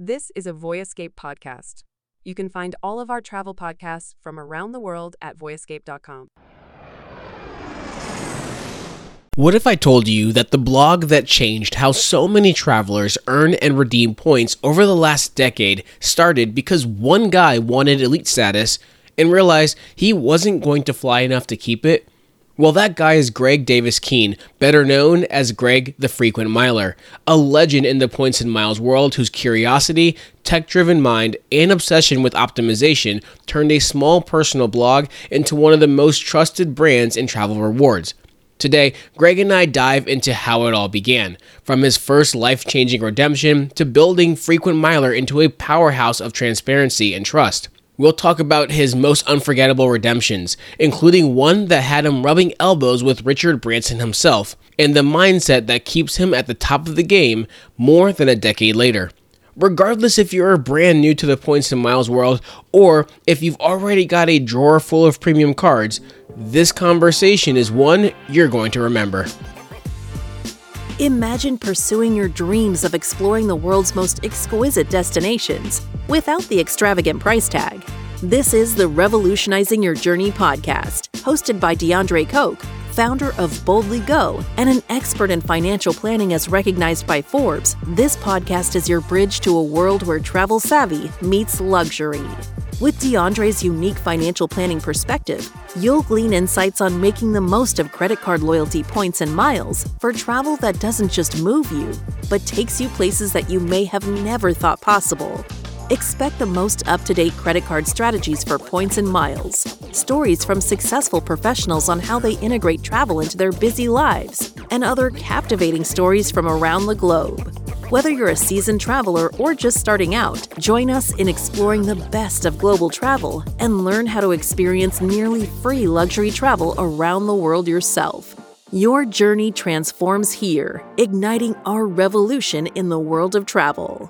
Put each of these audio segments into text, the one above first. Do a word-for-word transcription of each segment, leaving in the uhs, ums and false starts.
This is a Voyescape podcast. You can find all of our travel podcasts from around the world at voyescape dot com. What if I told you that the blog that changed how so many travelers earn and redeem points over the last decade started because one guy wanted elite status and realized he wasn't going to fly enough to keep it? Well, that guy is Greg Davis Keene, better known as Greg the Frequent Miler, a legend in the points and miles world whose curiosity, tech-driven mind, and obsession with optimization turned a small personal blog into one of the most trusted brands in travel rewards. Today, Greg and I dive into how it all began, from his first life-changing redemption to building Frequent Miler into a powerhouse of transparency and trust. We'll talk about his most unforgettable redemptions, including one that had him rubbing elbows with Richard Branson himself, and the mindset that keeps him at the top of the game more than a decade later. Regardless if you're brand new to the points and miles world, or if you've already got a drawer full of premium cards, this conversation is one you're going to remember. Imagine pursuing your dreams of exploring the world's most exquisite destinations without the extravagant price tag. This is the Revolutionizing Your Journey podcast, hosted by DeAndre Koch, founder of Boldly Go and an expert in financial planning as recognized by Forbes. This podcast is your bridge to a world where travel savvy meets luxury. With DeAndre's unique financial planning perspective, you'll glean insights on making the most of credit card loyalty points and miles for travel that doesn't just move you, but takes you places that you may have never thought possible. Expect the most up-to-date credit card strategies for points and miles, stories from successful professionals on how they integrate travel into their busy lives, and other captivating stories from around the globe. Whether you're a seasoned traveler or just starting out, join us in exploring the best of global travel and learn how to experience nearly free luxury travel around the world yourself. Your journey transforms here, igniting our revolution in the world of travel.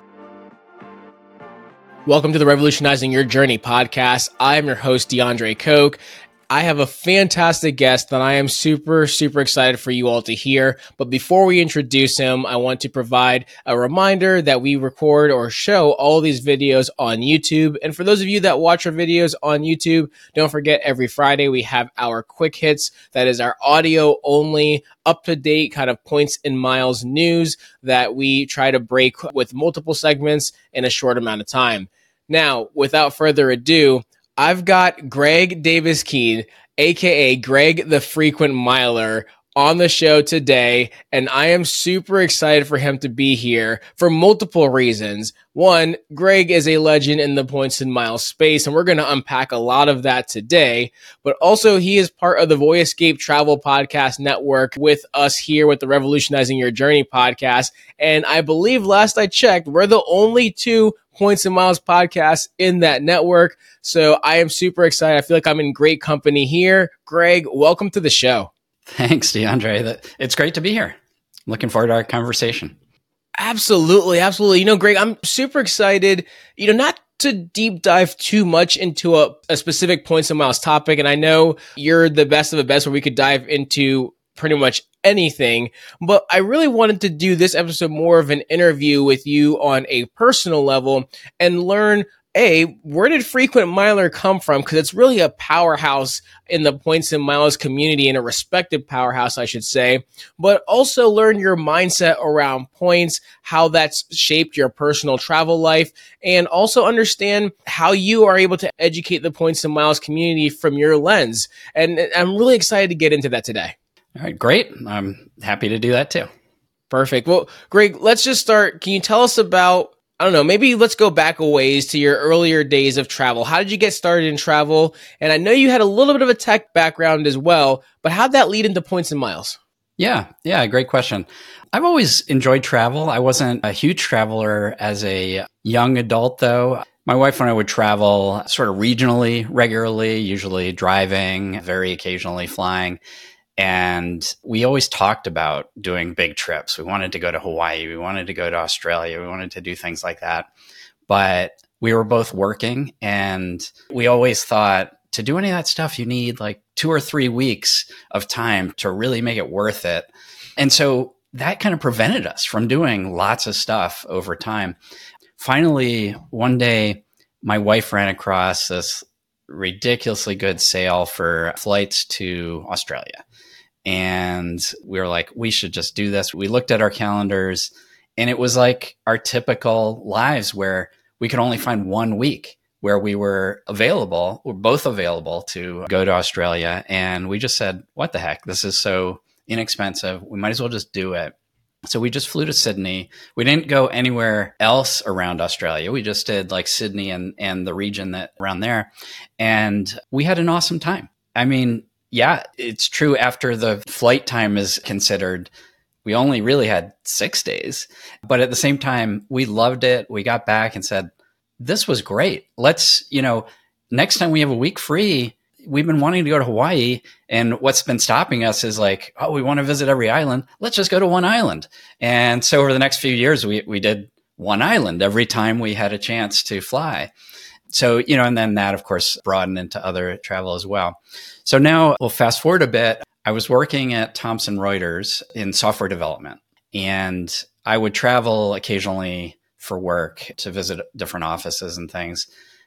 Welcome to the Revolutionizing Your Journey podcast. I am your host, DeAndre Koch. I have a fantastic guest that I am super, super excited for you all to hear. But before we introduce him, I want to provide a reminder that we record or show all these videos on YouTube. And for those of you that watch our videos on YouTube, don't forget every Friday we have our Quick Hits. That is our audio only, up-to-date kind of points and miles news that we try to break with multiple segments in a short amount of time. Now, without further ado, I've got Greg Davis Keene, aka Greg the Frequent Miler, on the show today, and I am super excited for him to be here for multiple reasons. One, Greg is a legend in the points and miles space, and we're going to unpack a lot of that today. But also, he is part of the Voyescape Travel Podcast Network with us here with the Revolutionizing Your Journey podcast. And I believe last I checked, we're the only two Points and Miles podcasts in that network. So I am super excited. I feel like I'm in great company here. Greg, welcome to the show. Thanks, DeAndre. It's great to be here. Looking forward to our conversation. Absolutely. Absolutely. You know, Greg, I'm super excited, you know, not to deep dive too much into a, a specific Points and Miles topic. And I know you're the best of the best where we could dive into pretty much anything, but I really wanted to do this episode more of an interview with you on a personal level and learn, A, where did Frequent Miler come from? Because it's really a powerhouse in the points and miles community, and a respected powerhouse, I should say, but also learn your mindset around points, how that's shaped your personal travel life, and also understand how you are able to educate the points and miles community from your lens. And I'm really excited to get into that today. All right, great. I'm happy to do that too. Perfect. Well, Greg, let's just start. Can you tell us about, I don't know, maybe let's go back a ways to your earlier days of travel. How did you get started in travel? And I know you had a little bit of a tech background as well, but how'd that lead into points and miles? Yeah, yeah, great question. I've always enjoyed travel. I wasn't a huge traveler as a young adult, though. My wife and I would travel sort of regionally, regularly, usually driving, very occasionally flying. And we always talked about doing big trips. We wanted to go to Hawaii. We wanted to go to Australia. We wanted to do things like that. But we were both working, and we always thought to do any of that stuff, you need like two or three weeks of time to really make it worth it. And so that kind of prevented us from doing lots of stuff over time. finally, one day, my wife ran across this ridiculously good sale for flights to Australia. And we were like, we should just do this. We looked at our calendars, and it was like our typical lives where we could only find one week where we were available, we're both available to go to Australia. And we just said, what the heck? This is so inexpensive. We might as well just do it. So we just flew to Sydney. We didn't go anywhere else around Australia. We just did like Sydney and, and the region that around there. And we had an awesome time. I mean, yeah, it's true. After the flight time is considered, we only really had six days. But at the same time, we loved it. We got back and said, this was great. Let's, you know, next time we have a week free, we've been wanting to go to Hawaii, and what's been stopping us is like, oh, we want to visit every island. Let's just go to one island. And so over the next few years, we we did one island every time we had a chance to fly. So, you know, and then that, of course, broadened into other travel as well. So now we'll fast forward a bit. I was working at Thomson Reuters in software development, and I would travel occasionally for work to visit different offices and things.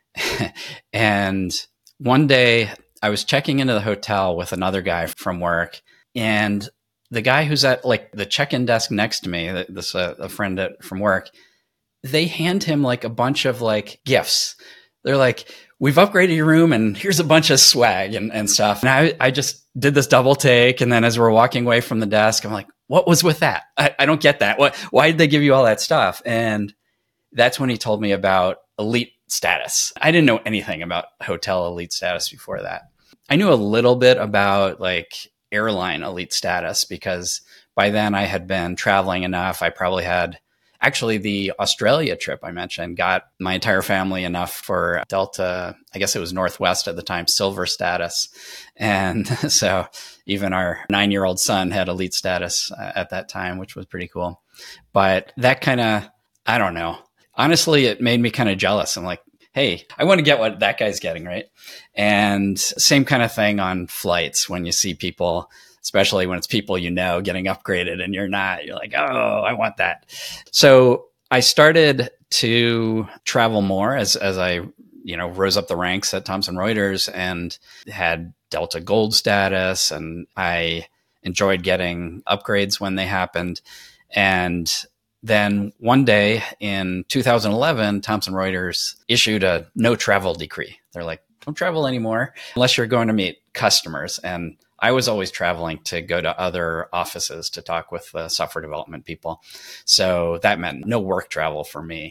And one day, I was checking into the hotel with another guy from work, and the guy who's at like the check-in desk next to me, this uh, a friend at, from work, they hand him like a bunch of like gifts. They're like, we've upgraded your room and here's a bunch of swag and, and stuff. And I, I just did this double take. And then as we're walking away from the desk, I'm like, what was with that? I, I don't get that. What, why did they give you all that stuff? And that's when he told me about elite status. I didn't know anything about hotel elite status before that. I knew a little bit about like airline elite status because by then I had been traveling enough. I probably had actually the Australia trip I mentioned got my entire family enough for Delta. I guess it was Northwest at the time, silver status. And so even our nine-year-old son had elite status at that time, which was pretty cool. But that kind of, I don't know. Honestly, it made me kind of jealous. I'm like, hey, I want to get what that guy's getting, right? And same kind of thing on flights when you see people, especially when it's people you know getting upgraded and you're not, you're like, oh, I want that. So I started to travel more as, as I, you know, rose up the ranks at Thomson Reuters and had Delta Gold status. And I enjoyed getting upgrades when they happened. And then one day in two thousand eleven, Thomson Reuters issued a no travel decree. They're like, don't travel anymore unless you're going to meet customers. And I was always traveling to go to other offices to talk with uh, software development people. So that meant no work travel for me.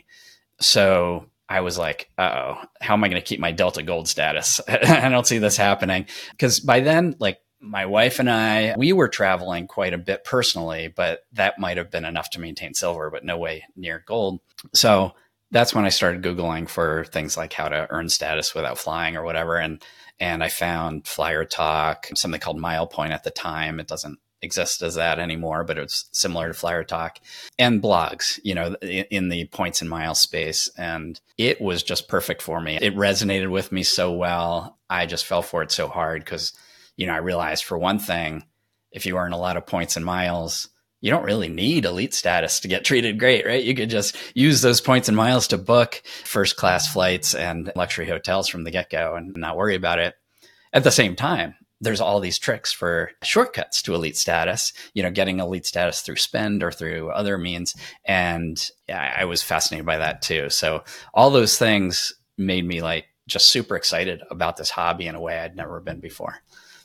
So I was like, uh-oh, how am I going to keep my Delta Gold status? I don't see this happening. Because by then, like, my wife and I, we were traveling quite a bit personally, but that might have been enough to maintain silver, but no way near gold. So that's when I started Googling for things like how to earn status without flying or whatever. And and I found Flyer Talk, something called MilePoint at the time. It doesn't exist as that anymore, but it was similar to Flyer Talk, and blogs, you know, in the points and miles space. And it was just perfect for me. It resonated with me so well. I just fell for it so hard because, you know, I realized for one thing, if you earn a lot of points and miles, you don't really need elite status to get treated great, right? You could just use those points and miles to book first class flights and luxury hotels from the get-go and not worry about it. At the same time, there's all these tricks for shortcuts to elite status, you know, getting elite status through spend or through other means. And yeah, I was fascinated by that too. So all those things made me like just super excited about this hobby in a way I'd never been before.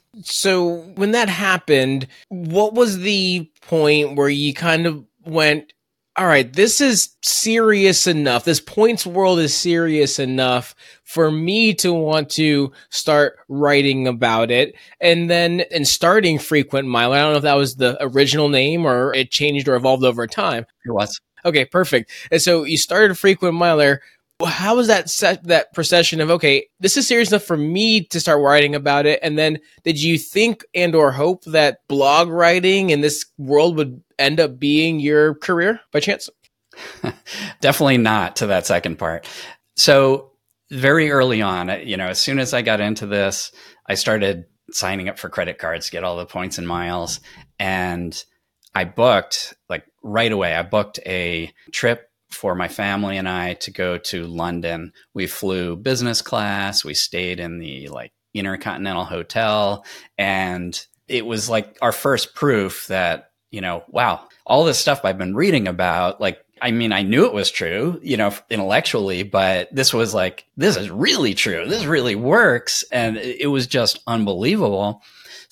So when that happened, what was the point where you kind of went, all right, this is serious enough. This points world is serious enough for me to want to start writing about it. And then and starting Frequent Miler, I don't know if that was the original name or it changed or evolved over time. It was. Okay, perfect. And so you started Frequent Miler. How was that set, that procession of, okay, this is serious enough for me to start writing about it? And then did you think and or hope that blog writing in this world would end up being your career by chance? Definitely not to that second part. So very early on, you know, as soon as I got into this, I started signing up for credit cards to get all the points and miles. And I booked like right away, I booked a trip for my family and I to go to London. We flew business class. We stayed in the like Intercontinental Hotel. And it was like our first proof that, you know, wow, all this stuff I've been reading about, like, I mean, I knew it was true, you know, intellectually, but this was like, this is really true. This really works. And it was just unbelievable.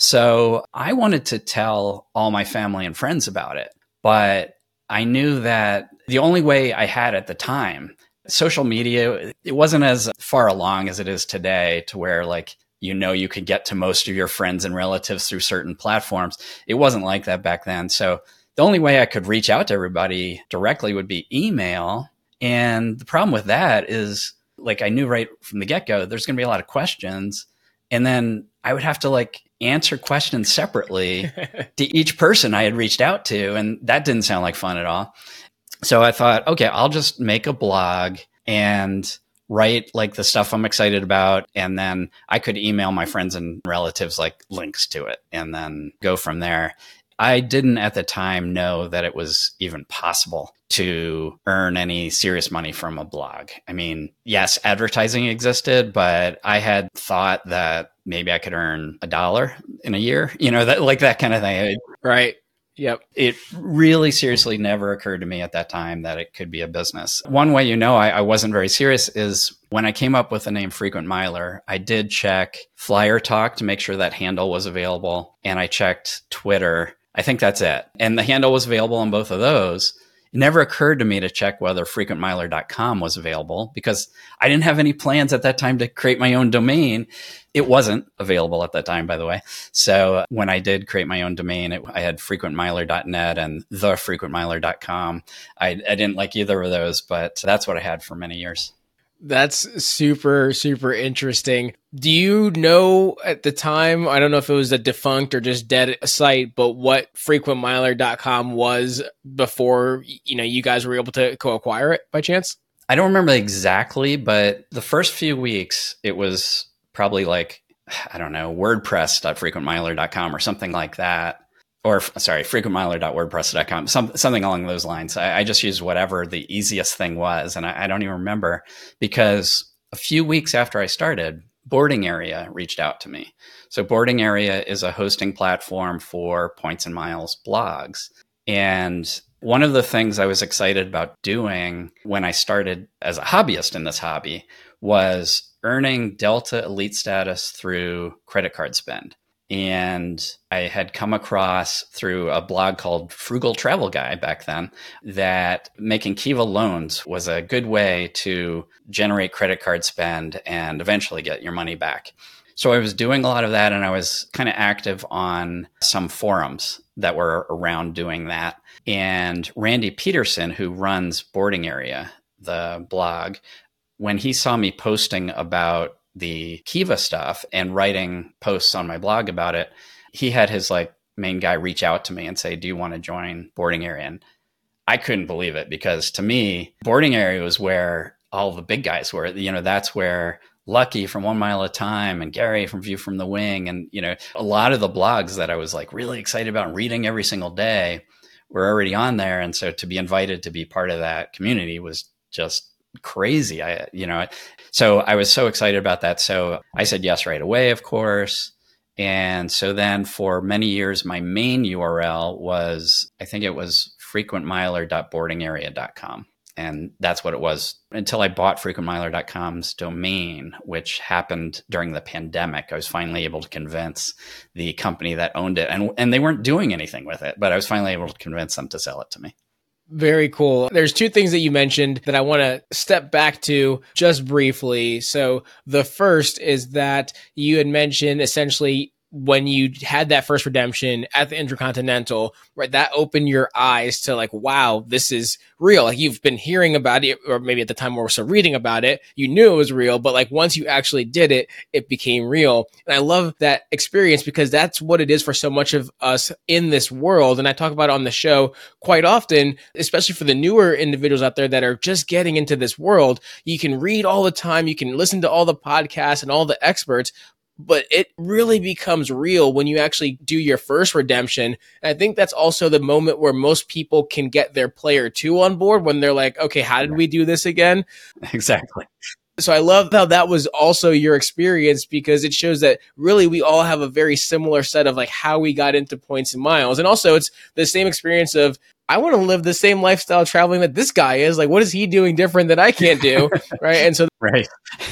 So I wanted to tell all my family and friends about it, but I knew that the only way I had at the time, social media, it wasn't as far along as it is today to where like, you know, you could get to most of your friends and relatives through certain platforms. It wasn't like that back then. So the only way I could reach out to everybody directly would be email. And the problem with that is like, I knew right from the get-go, there's going to be a lot of questions. And then I would have to like answer questions separately to each person I had reached out to. And that didn't sound like fun at all. So I thought, okay, I'll just make a blog and write like the stuff I'm excited about. And then I could email my friends and relatives like links to it and then go from there. I didn't at the time know that it was even possible to earn any serious money from a blog. I mean, yes, advertising existed, but I had thought that maybe I could earn a dollar in a year, you know, that like that kind of thing. Right. Yep. It really seriously never occurred to me at that time that it could be a business. One way you know I, I wasn't very serious is when I came up with the name Frequent Miler, I did check Flyer Talk to make sure that handle was available. And I checked Twitter. I think that's it. And the handle was available on both of those. It never occurred to me to check whether frequent miler dot com was available because I didn't have any plans at that time to create my own domain. It wasn't available at that time, by the way. So when I did create my own domain, it, I had frequent miler dot net and the frequent miler dot com. I, I didn't like either of those, but that's what I had for many years. That's super, super interesting. Do you know at the time, I don't know if it was a defunct or just dead site, but what frequent miler dot com was before, you know, you guys were able to co-acquire it by chance? I don't remember exactly, but the first few weeks, it was probably like, I don't know, wordpress dot frequent miler dot com or something like that. Or sorry, frequent miler dot wordpress dot com, some, something along those lines. I, I just used whatever the easiest thing was. And I, I don't even remember because a few weeks after I started, Boarding Area reached out to me. So Boarding Area is a hosting platform for Points and Miles blogs. And one of the things I was excited about doing when I started as a hobbyist in this hobby was earning Delta Elite status through credit card spend. And I had come across through a blog called Frugal Travel Guy back then that making Kiva loans was a good way to generate credit card spend and eventually get your money back. So I was doing a lot of that and I was kind of active on some forums that were around doing that. And Randy Peterson, who runs Boarding Area, the blog, when he saw me posting about the Kiva stuff and writing posts on my blog about it, he had his like main guy reach out to me and say, do you want to join Boarding Area? And I couldn't believe it because to me, Boarding Area was where all the big guys were. You know, that's where Lucky from One Mile at a Time and Gary from View from the Wing and, you know, a lot of the blogs that I was like really excited about reading every single day were already on there. And so to be invited to be part of that community was just crazy. I, you know, so I was so excited about that. So I said yes right away, of course. And so then for many years, my main U R L was, I think it was frequent miler dot boarding area dot com. And that's what it was until I bought frequent miler dot com's domain, which happened during the pandemic. I was finally able to convince the company that owned it, and, and they weren't doing anything with it, but I was finally able to convince them to sell it to me. Very cool. There's two things that you mentioned that I want to step back to just briefly. So the first is that you had mentioned essentially when you had that first redemption at the Intercontinental, right, that opened your eyes to like, wow, this is real. Like you've been hearing about it, or maybe at the time we were still reading about it, you knew it was real, but like once you actually did it, it became real. And I love that experience because that's what it is for so much of us in this world. And I talk about it on the show quite often, especially for the newer individuals out there that are just getting into this world. You can read all the time. You can listen to all the podcasts and all the experts. but it really becomes real when you actually do your first redemption. And I think that's also the moment where most people can get their player two on board when they're like, okay, how did we do this again? Exactly. So I love how that was also your experience, because it shows that really we all have a very similar set of like how we got into points and miles. And also it's the same experience of, I want to live the same lifestyle traveling that this guy is. Like, what is he doing different that I can't do? Right. And so, right.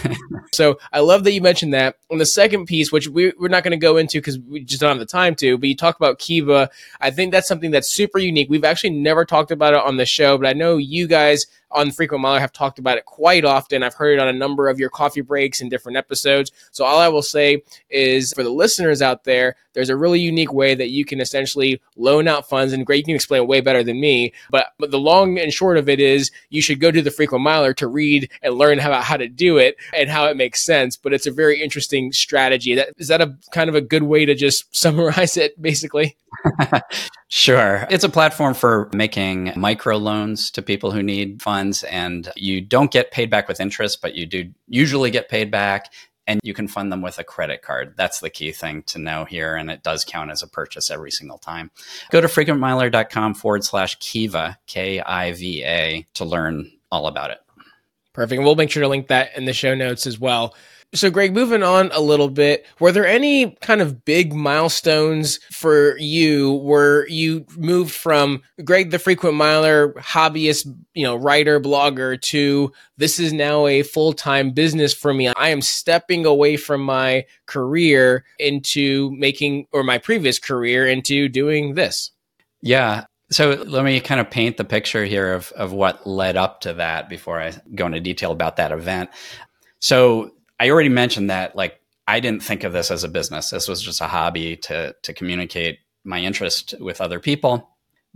so I love that you mentioned that. And the second piece, which we, we're not going to go into because we just don't have the time to, but you talk about Kiva. I think that's something that's super unique. We've actually never talked about it on the show, but I know you guys on Frequent Miler have talked about it quite often. I've heard it on a number of your coffee breaks and different episodes. So all I will say is for the listeners out there, there's a really unique way that you can essentially loan out funds. And Greg, you can explain it way better than me. But, but the long and short of it is you should go to the Frequent Miler to read and learn how, how to do it and how it makes sense. But it's a very interesting strategy. That, is that a kind of a good way to just summarize it, basically? Sure. It's a platform for making micro loans to people who need funds, and you don't get paid back with interest, but you do usually get paid back, and you can fund them with a credit card. That's the key thing to know here, and it does count as a purchase every single time. Go to frequentmiler.com forward slash Kiva, K I V A, to learn all about it. Perfect. And we'll make sure to link that in the show notes as well. So Greg, moving on a little bit, were there any kind of big milestones for you where you moved from Greg, the Frequent Miler, hobbyist, you know, writer, blogger, to this is now a full-time business for me. I am stepping away from my career into making, or my previous career into doing this? Yeah. So let me kind of paint the picture here of, of what led up to that before I go into detail about that event. So I already mentioned that, like, I didn't think of this as a business. This was just a hobby to to communicate my interest with other people.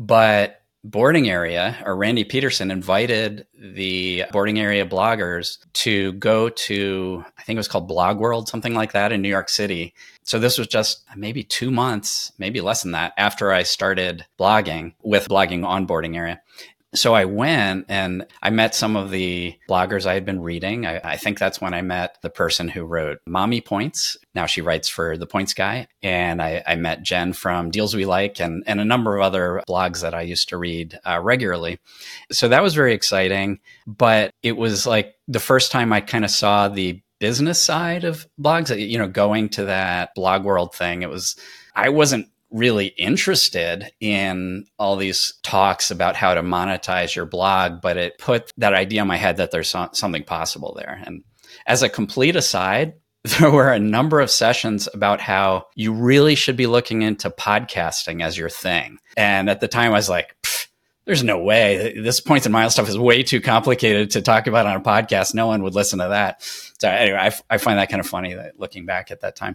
But Boarding Area, or Randy Peterson, invited the Boarding Area bloggers to go to, I think it was called Blog World, something like that, in New York City. So this was just maybe two months, maybe less than that, after I started blogging with blogging on Boarding Area. So I went and I met some of the bloggers I had been reading. I, I think that's when I met the person who wrote Mommy Points. Now she writes for The Points Guy. And I, I met Jen from Deals We Like and, and a number of other blogs that I used to read uh, regularly. So that was very exciting. But it was like the first time I kind of saw the business side of blogs, you know, going to that Blog World thing. It was, I wasn't really interested in all these talks about how to monetize your blog, but it put that idea in my head that there's so- something possible there. And as a complete aside, there were a number of sessions about how you really should be looking into podcasting as your thing. And at the time I was like, there's no way. This points and miles stuff is way too complicated to talk about on a podcast. No one would listen to that. So anyway, I, f- I find that kind of funny that looking back at that time.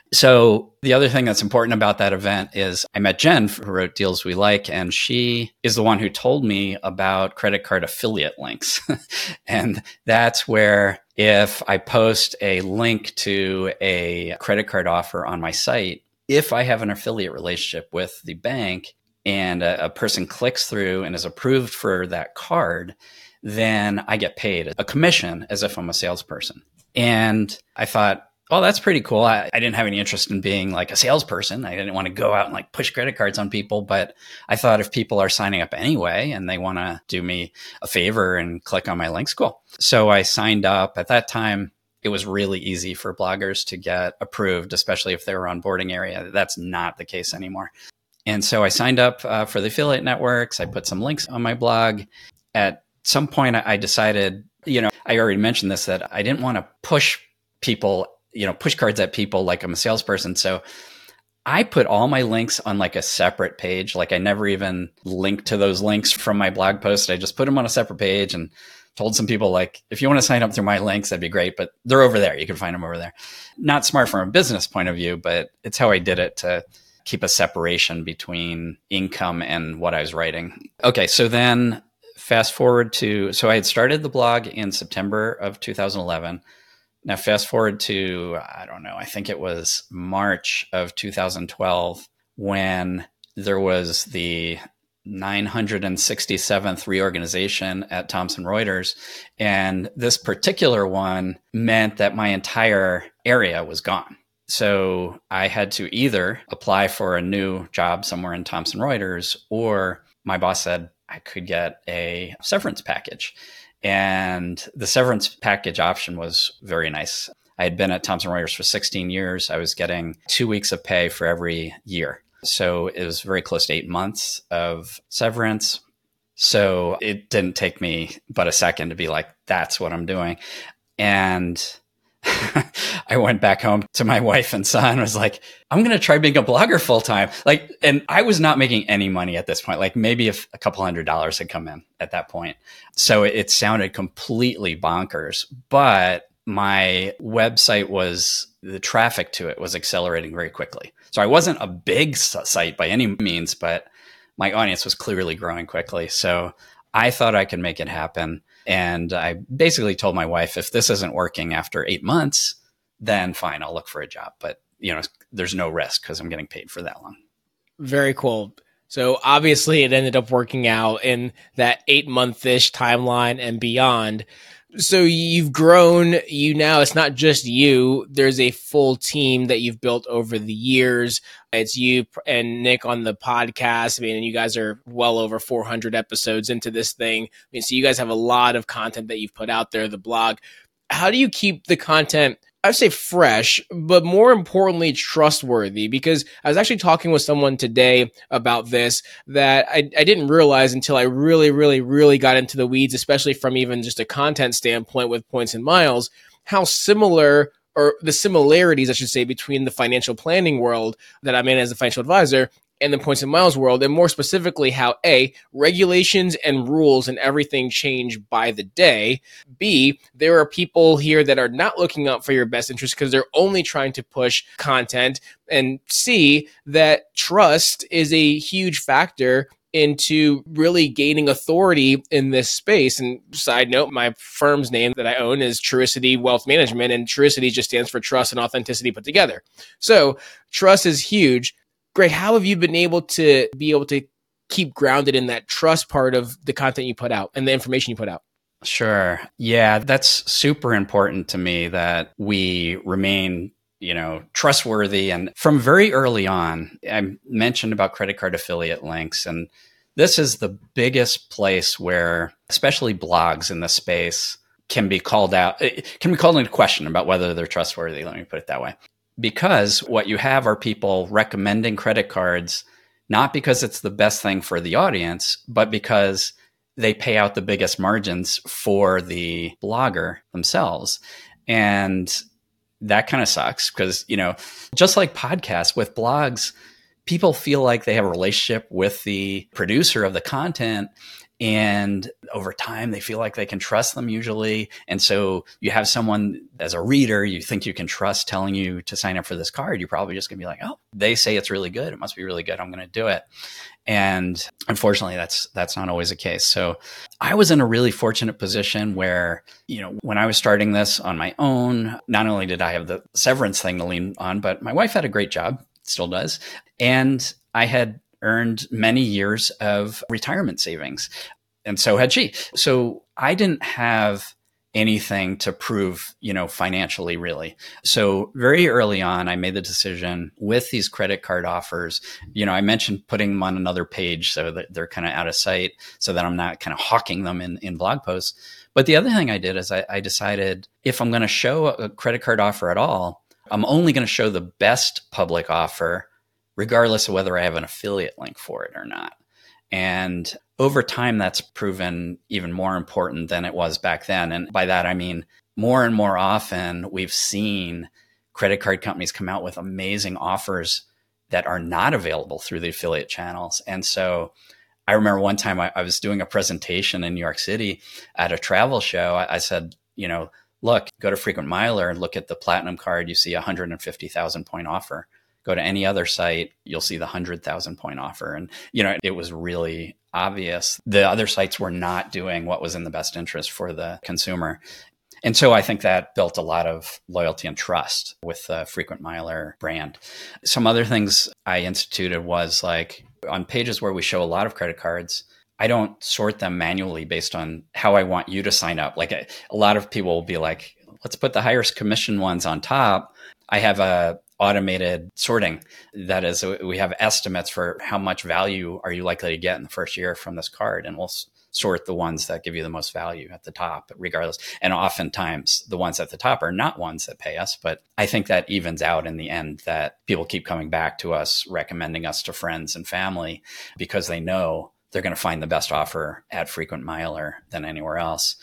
So the other thing that's important about that event is I met Jen, who wrote Deals We Like, and she is the one who told me about credit card affiliate links. And that's where if I post a link to a credit card offer on my site, if I have an affiliate relationship with the bank, and a, a person clicks through and is approved for that card, then I get paid a commission as if I'm a salesperson. And I thought, oh, that's pretty cool. I, I didn't have any interest in being like a salesperson. I didn't want to go out and like push credit cards on people. But I thought if people are signing up anyway and they want to do me a favor and click on my links, cool. So I signed up. At that time, it was really easy for bloggers to get approved, especially if they were on Boarding Area. That's not the case anymore. And so I signed up uh, for the affiliate networks. I put some links on my blog. At some point, I decided, you know, I already mentioned this, that I didn't want to push people, you know, push cards at people like I'm a salesperson. So I put all my links on like a separate page. Like I never even linked to those links from my blog post. I just put them on a separate page and told some people, like, if you want to sign up through my links, that'd be great, but they're over there. You can find them over there. Not smart from a business point of view, but it's how I did it to keep a separation between income and what I was writing. Okay, so then fast forward to, so I had started the blog in September of two thousand eleven. Now fast forward to, I don't know, I think it was March of two thousand twelve when there was the nine hundred sixty-seventh reorganization at Thomson Reuters. And this particular one meant that my entire area was gone. So I had to either apply for a new job somewhere in Thomson Reuters, or my boss said I could get a severance package. And the severance package option was very nice. I had been at Thomson Reuters for sixteen years. I was getting two weeks of pay for every year. So it was very close to eight months of severance. So it didn't take me but a second to be like, that's what I'm doing. And I went back home to my wife and son and was like, I'm going to try being a blogger full time. Like, and I was not making any money at this point. Like maybe if a couple hundred dollars had come in at that point. So it, it sounded completely bonkers, but my website was, the traffic to it was accelerating very quickly. So I wasn't a big site by any means, but my audience was clearly growing quickly. So I thought I could make it happen. And I basically told my wife, if this isn't working after eight months, then fine, I'll look for a job. But, you know, there's no risk because I'm getting paid for that long. Very cool. So obviously it ended up working out in that eight month-ish timeline and beyond. So you've grown, you now, it's not just you, there's a full team that you've built over the years. It's you and Nick on the podcast. I mean, you guys are well over four hundred episodes into this thing. I mean, so you guys have a lot of content that you've put out there, the blog. How do you keep the content, I'd say fresh, but more importantly, trustworthy? Because I was actually talking with someone today about this that I, I didn't realize until I really, really, really got into the weeds, especially from even just a content standpoint with Points and Miles, how similar, or the similarities, I should say, between the financial planning world that I'm in as a financial advisor and the Points and Miles world, and more specifically how A, regulations and rules and everything change by the day. B, there are people here that are not looking out for your best interest because they're only trying to push content. And C, that trust is a huge factor into really gaining authority in this space. And side note, my firm's name that I own is Truicity Wealth Management, and Truicity just stands for trust and authenticity put together. So trust is huge. Great. How have you been able to be able to keep grounded in that trust part of the content you put out and the information you put out? Sure. Yeah, that's super important to me that we remain, you know, trustworthy. And from very early on, I mentioned about credit card affiliate links. And this is the biggest place where, especially blogs in this space, can be called out, can be called into question about whether they're trustworthy. Let me put it that way. Because what you have are people recommending credit cards, not because it's the best thing for the audience, but because they pay out the biggest margins for the blogger themselves. And that kind of sucks because, you know, just like podcasts with blogs, people feel like they have a relationship with the producer of the content. And over time, they feel like they can trust them usually. And so you have someone as a reader you think you can trust telling you to sign up for this card. You're probably just going to be like, oh, they say it's really good. It must be really good. I'm going to do it. And unfortunately, that's that's not always the case. So I was in a really fortunate position where, you know, when I was starting this on my own, not only did I have the severance thing to lean on, but my wife had a great job, still does. And I had earned many years of retirement savings. And so had she. So I didn't have anything to prove, you know, financially, really. So very early on, I made the decision with these credit card offers. You know, I mentioned putting them on another page so that they're kind of out of sight so that I'm not kind of hawking them in, in blog posts. But the other thing I did is I, I decided if I'm going to show a credit card offer at all, I'm only going to show the best public offer, regardless of whether I have an affiliate link for it or not. And over time, that's proven even more important than it was back then. And by that, I mean, more and more often, we've seen credit card companies come out with amazing offers that are not available through the affiliate channels. And so I remember one time I, I was doing a presentation in New York City at a travel show. I, I said, you know, look, go to Frequent Miler and look at the Platinum card. You see a one hundred fifty thousand point offer. Go to any other site, you'll see the one hundred thousand point offer. And, you know, it was really obvious. The other sites were not doing what was in the best interest for the consumer. And so I think that built a lot of loyalty and trust with the Frequent Miler brand. Some other things I instituted was like on pages where we show a lot of credit cards, I don't sort them manually based on how I want you to sign up. Like a, a lot of people will be like, let's put the highest commission ones on top. I have a, automated sorting. That is, we have estimates for how much value are you likely to get in the first year from this card. And we'll s- sort the ones that give you the most value at the top, regardless. And oftentimes the ones at the top are not ones that pay us. But I think that evens out in the end, that people keep coming back to us, recommending us to friends and family because they know they're going to find the best offer at Frequent Miler than anywhere else.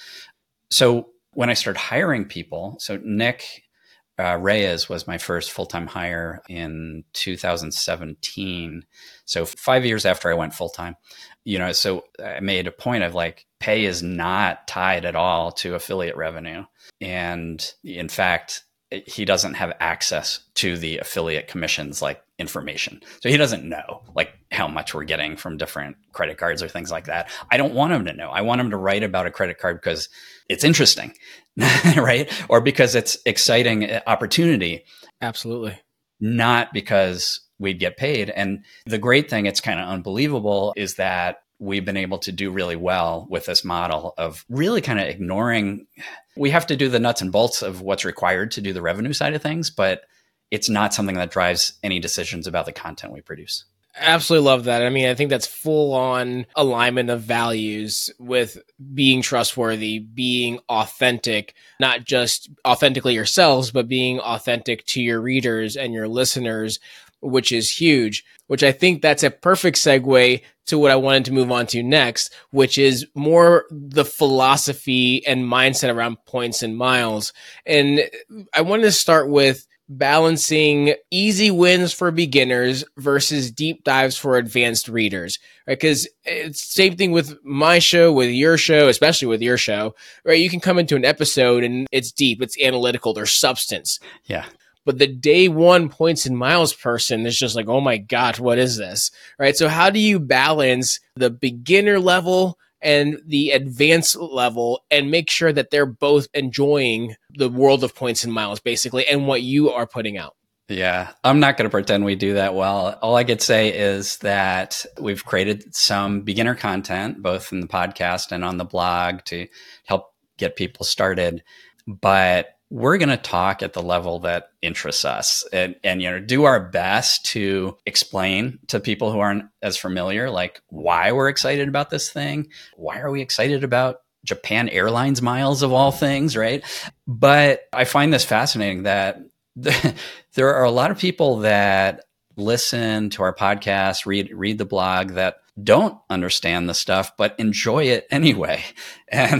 So when I started hiring people, so Nick Uh, Reyes was my first full-time hire in two thousand seventeen. So five years after I went full-time, you know, so I made a point of like, pay is not tied at all to affiliate revenue. And in fact, he doesn't have access to the affiliate commissions, like information. So he doesn't know like how much we're getting from different credit cards or things like that. I don't want him to know. I want him to write about a credit card because it's interesting, right? Or because it's exciting opportunity. Absolutely. Not because we'd get paid. And the great thing, it's kind of unbelievable, is that we've been able to do really well with this model of really kind of ignoring, we have to do the nuts and bolts of what's required to do the revenue side of things, but it's not something that drives any decisions about the content we produce. Absolutely love that. I mean, I think that's full on alignment of values with being trustworthy, being authentic, not just authentically yourselves, but being authentic to your readers and your listeners, which is huge, which I think that's a perfect segue to what I wanted to move on to next, which is more the philosophy and mindset around points and miles. And I wanted to start with balancing easy wins for beginners versus deep dives for advanced readers, right? Because it's the same thing with my show, with your show, especially with your show, right? You can come into an episode and it's deep, it's analytical, there's substance. Yeah. But the day one points and miles person is just like, oh my God, what is this? Right? So how do you balance the beginner level and the advanced level and make sure that they're both enjoying the world of points and miles, basically, and what you are putting out? Yeah, I'm not going to pretend we do that well. All I could say is that we've created some beginner content, both in the podcast and on the blog, to help get people started. But we're going to talk at the level that interests us and, and, you know, do our best to explain to people who aren't as familiar, like why we're excited about this thing. Why are we excited about Japan Airlines miles of all things, right? But I find this fascinating that the, there are a lot of people that listen to our podcast, read, read the blog, that don't understand the stuff, but enjoy it anyway. And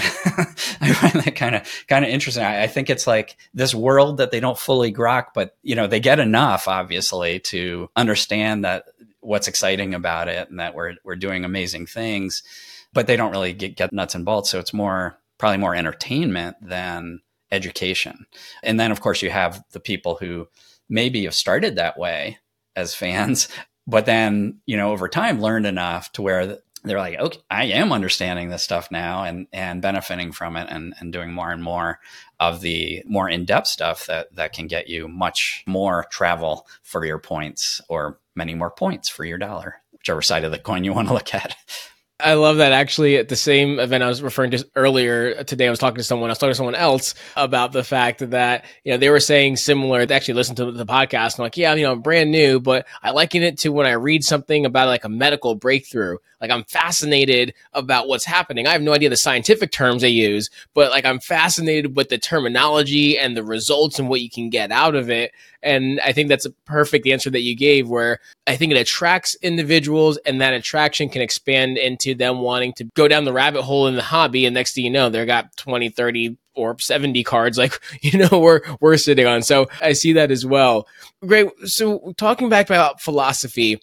I find that kind of, kind of interesting. I, I think it's like this world that they don't fully grok, but, you know, they get enough, obviously, to understand that what's exciting about it and that we're, we're doing amazing things, but they don't really get, get nuts and bolts. So it's more, probably more entertainment than education. And then, of course, you have the people who maybe have started that way as fans, but then, you know, over time learned enough to where they're like, okay, I am understanding this stuff now and, and benefiting from it and, and doing more and more of the more in-depth stuff that, that can get you much more travel for your points or many more points for your dollar, whichever side of the coin you want to look at. I love that. Actually, at the same event I was referring to earlier today, I was talking to someone, I was talking to someone else about the fact that, you know, they were saying similar, they actually listened to the podcast and like, yeah, you know, I'm brand new, but I liken it to when I read something about like a medical breakthrough. Like I'm fascinated about what's happening. I have no idea the scientific terms they use, but like I'm fascinated with the terminology and the results and what you can get out of it. And I think that's a perfect answer that you gave, where I think it attracts individuals and that attraction can expand into them wanting to go down the rabbit hole in the hobby. And next thing you know, they've got twenty, thirty or seventy cards like, you know, we're, we're sitting on. So I see that as well. Great. So talking back about philosophy,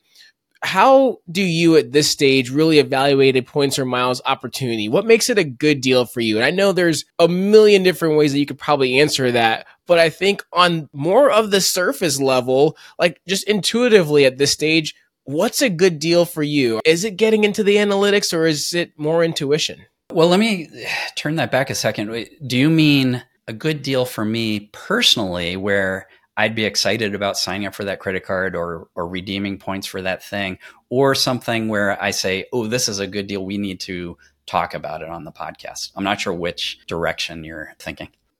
how do you at this stage really evaluate a points or miles opportunity? What makes it a good deal for you? And I know there's a million different ways that you could probably answer that, but I think on more of the surface level, like just intuitively at this stage, what's a good deal for you? Is it getting into the analytics or is it more intuition? Well, let me turn that back a second. Do you mean a good deal for me personally, where I'd be excited about signing up for that credit card or or redeeming points for that thing, or something where I say, oh, this is a good deal, we need to talk about it on the podcast? I'm not sure which direction you're thinking.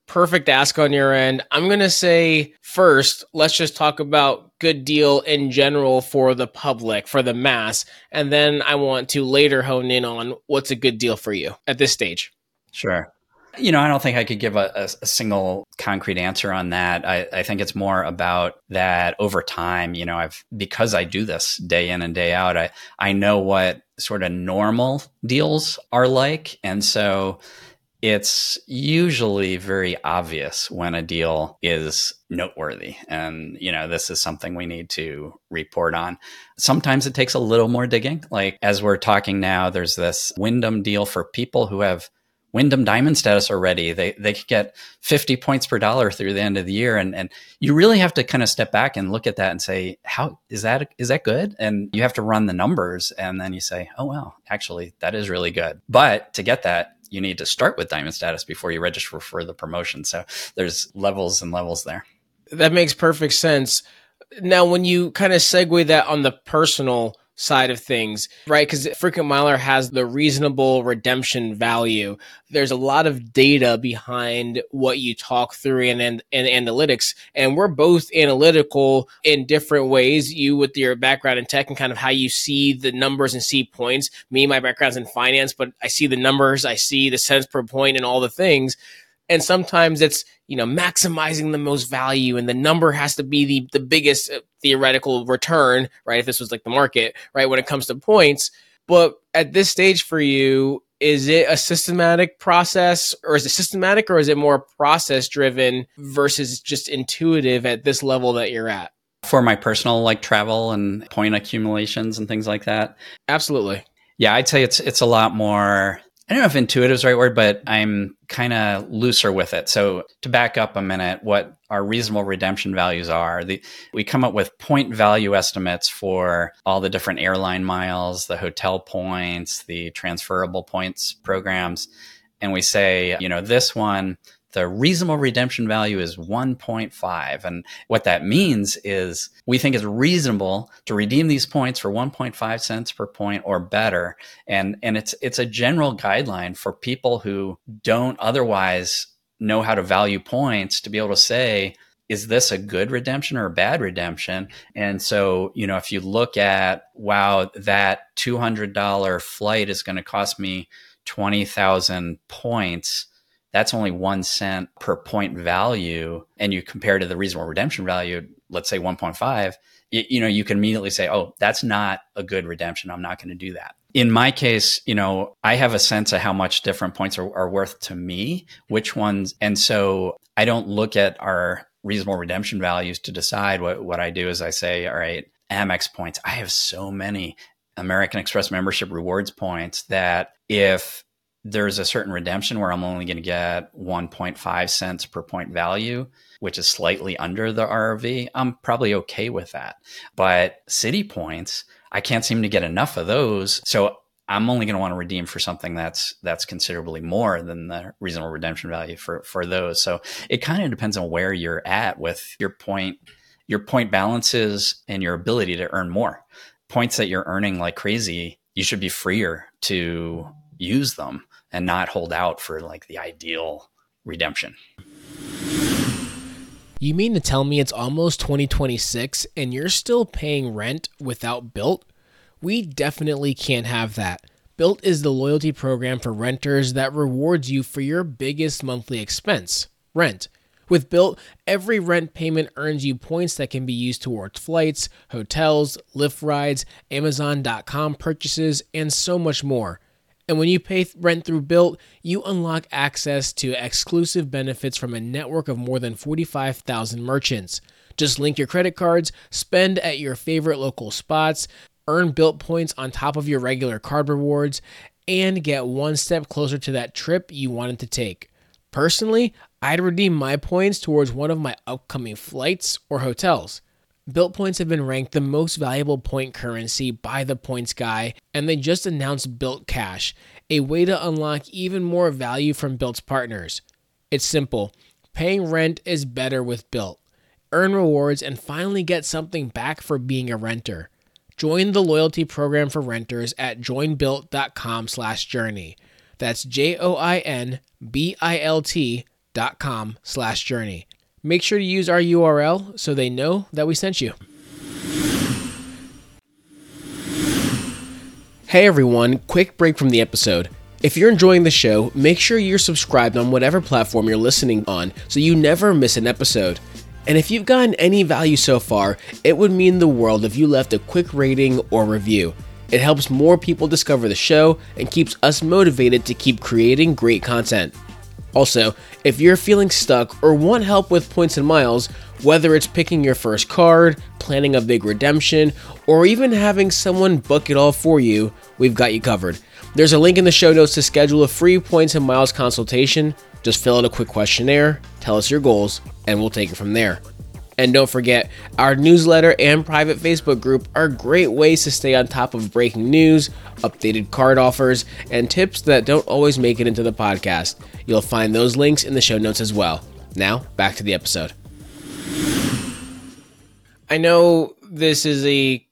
perfect ask on your end. I'm going to say first, let's just talk about good deal in general for the public, for the mass. And then I want to later hone in on what's a good deal for you at this stage. Sure. You know, I don't think I could give a, a, a single concrete answer on that. I, I think it's more about that over time. You know, I've because I do this day in and day out, I, I know what sort of normal deals are like. And so it's usually very obvious when a deal is noteworthy. And, you know, this is something we need to report on. Sometimes it takes a little more digging. Like as we're talking now, there's this Wyndham deal for people who have Wyndham Diamond status already. They they could get fifty points per dollar through the end of the year. And and you really have to kind of step back and look at that and say, how is that is that good? And you have to run the numbers. And then you say, oh, well, actually, that is really good. But to get that, you need to start with Diamond status before you register for the promotion. So there's levels and levels there. That makes perfect sense. Now, when you kind of segue that on the personal side of things, right? Because Frequent Miler has the reasonable redemption value. There's a lot of data behind what you talk through in, in, in analytics. And we're both analytical in different ways. You with your background in tech and kind of how you see the numbers and see points. Me, my background's in finance, but I see the numbers, I see the cents per point and all the things. And sometimes it's, you know, maximizing the most value and the number has to be the, the biggest theoretical return, right? If this was like the market, right? When it comes to points. But at this stage for you, is it a systematic process or is it systematic or is it more process driven versus just intuitive at this level that you're at? For my personal like travel and point accumulations and things like that? Absolutely. Yeah, I'd say it's it's a lot more, I don't know if intuitive is the right word, but I'm kind of looser with it. So to back up a minute, what our reasonable redemption values are, the, we come up with point value estimates for all the different airline miles, the hotel points, the transferable points programs. And we say, you know, this one, the reasonable redemption value is one point five. And what that means is we think it's reasonable to redeem these points for one point five cents per point or better. And, and it's, it's a general guideline for people who don't otherwise know how to value points to be able to say, is this a good redemption or a bad redemption? And so, you know, if you look at, wow, that two hundred dollars flight is going to cost me twenty thousand points, that's only one cent per point value. And you compare to the reasonable redemption value, let's say one point five, you, you know, you can immediately say, oh, that's not a good redemption. I'm not going to do that. In my case, you know, I have a sense of how much different points are, are worth to me, which ones. And so I don't look at our reasonable redemption values to decide. What, what I do is I say, all right, Amex points, I have so many American Express membership rewards points that if there's a certain redemption where I'm only going to get one point five cents per point value, which is slightly under the R R V, I'm probably okay with that. But city points, I can't seem to get enough of those. So I'm only going to want to redeem for something that's that's considerably more than the reasonable redemption value for, for those. So it kind of depends on where you're at with your point, your point balances and your ability to earn more. Points that you're earning like crazy, you should be freer to use them and not hold out for like the ideal redemption. You mean to tell me it's almost twenty twenty-six and you're still paying rent without Bilt? We definitely can't have that. Bilt is the loyalty program for renters that rewards you for your biggest monthly expense, rent. With Bilt, every rent payment earns you points that can be used towards flights, hotels, Lyft rides, Amazon dot com purchases, and so much more. And when you pay rent through Bilt, you unlock access to exclusive benefits from a network of more than forty-five thousand merchants. Just link your credit cards, spend at your favorite local spots, earn Bilt points on top of your regular card rewards, and get one step closer to that trip you wanted to take. Personally, I'd redeem my points towards one of my upcoming flights or hotels. Bilt points have been ranked the most valuable point currency by the Points Guy, and they just announced Bilt Cash, a way to unlock even more value from Bilt's partners. It's simple. Paying rent is better with Bilt. Earn rewards and finally get something back for being a renter. Join the loyalty program for renters at join bilt dot com slash journey. That's J O I N B I L T dot com slash journey. Make sure to use our U R L so they know that we sent you. Hey everyone, quick break from the episode. If you're enjoying the show, make sure you're subscribed on whatever platform you're listening on so you never miss an episode. And if you've gotten any value so far, it would mean the world if you left a quick rating or review. It helps more people discover the show and keeps us motivated to keep creating great content. Also, if you're feeling stuck or want help with points and miles, whether it's picking your first card, planning a big redemption, or even having someone book it all for you, we've got you covered. There's a link in the show notes to schedule a free points and miles consultation. Just fill out a quick questionnaire, tell us your goals, and we'll take it from there. And don't forget, our newsletter and private Facebook group are great ways to stay on top of breaking news, updated card offers, and tips that don't always make it into the podcast. You'll find those links in the show notes as well. Now, back to the episode. I know this is a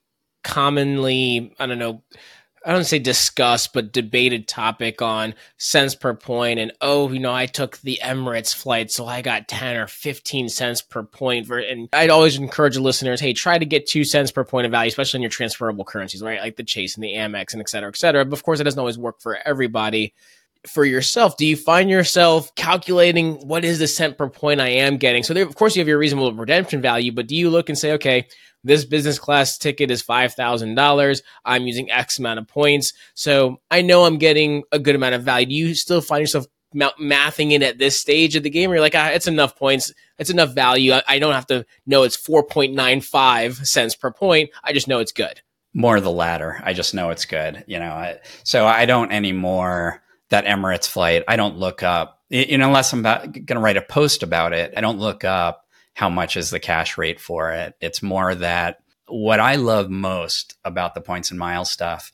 commonly, I don't know, I don't say discussed, but debated topic on cents per point. And, oh, you know, I took the Emirates flight, so I got ten or fifteen cents per point. For, and I'd always encourage the listeners, hey, try to get two cents per point of value, especially in your transferable currencies, right? Like the Chase and the Amex and et cetera, et cetera. But of course, it doesn't always work for everybody. For yourself, do you find yourself calculating what is the cent per point I am getting? So there, of course, you have your reasonable redemption value, but do you look and say, okay, this business class ticket is five thousand dollars. I'm using X amount of points. So I know I'm getting a good amount of value. Do you still find yourself mathing it at this stage of the game? Or you're like, ah, it's enough points. It's enough value. I, I don't have to know it's four point nine five cents per point. I just know it's good. More the latter. I just know it's good. You know, I, so I don't anymore. That Emirates flight, I don't look up, you know, unless I'm going to write a post about it. I don't look up how much is the cash rate for it. It's more that what I love most about the points and miles stuff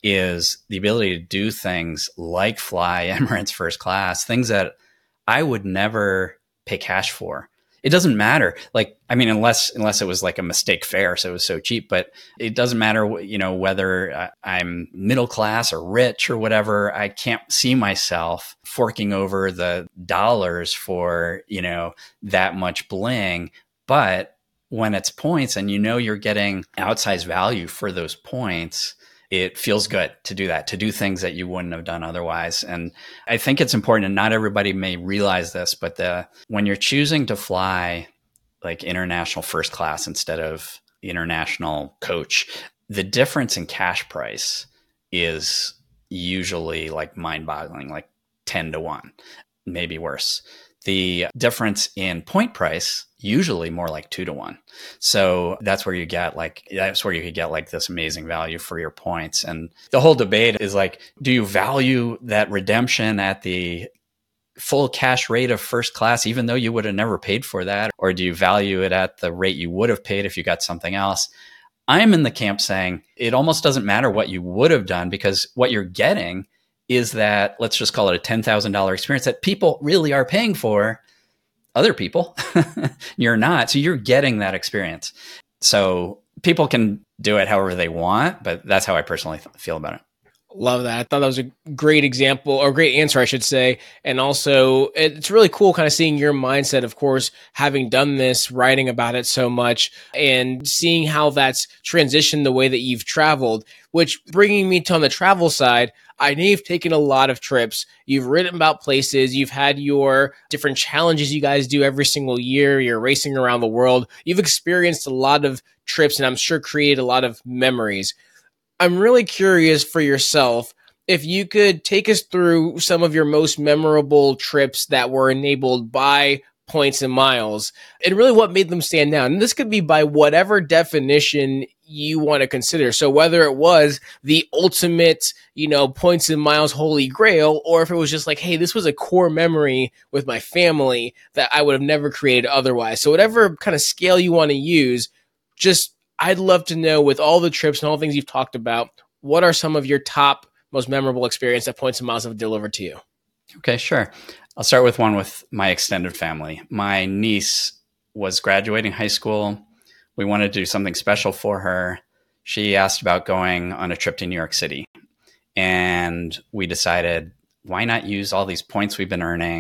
is the ability to do things like fly Emirates first class, things that I would never pay cash for. It doesn't matter. Like, I mean, unless, unless it was like a mistake fare, so it was so cheap, but it doesn't matter, you know, whether I'm middle class or rich or whatever. I can't see myself forking over the dollars for, you know, that much bling. But when it's points and you know you're getting outsized value for those points, it feels good to do that, to do things that you wouldn't have done otherwise. And I think it's important, and not everybody may realize this, but the when you're choosing to fly like international first class instead of international coach, the difference in cash price is usually like mind-boggling, like ten to one, maybe worse. The difference in point price, usually more like two to one. So that's where you get like, that's where you could get like this amazing value for your points. And the whole debate is like, do you value that redemption at the full cash rate of first class, even though you would have never paid for that? Or do you value it at the rate you would have paid if you got something else? I'm in the camp saying it almost doesn't matter what you would have done, because what you're getting is that, let's just call it a ten thousand dollars experience that people really are paying for. Other people, you're not. So you're getting that experience. So people can do it however they want, but that's how I personally th- feel about it. Love that. I thought that was a great example, or great answer, I should say. And also, it's really cool kind of seeing your mindset, of course, having done this, writing about it so much, and seeing how that's transitioned the way that you've traveled, which bringing me to on the travel side, I know you've taken a lot of trips. You've written about places. You've had your different challenges you guys do every single year. You're racing around the world. You've experienced a lot of trips, and I'm sure created a lot of memories. I'm really curious for yourself, if you could take us through some of your most memorable trips that were enabled by points and miles, and really what made them stand out. And this could be by whatever definition you want to consider. So whether it was the ultimate, you know, points and miles holy grail, or if it was just like, hey, this was a core memory with my family that I would have never created otherwise. So whatever kind of scale you want to use, just I'd love to know, with all the trips and all the things you've talked about, what are some of your top most memorable experience that points and miles have delivered to you? Okay, sure. I'll start with one with my extended family. My niece was graduating high school. We wanted to do something special for her. She asked about going on a trip to New York City. And we decided, why not use all these points we've been earning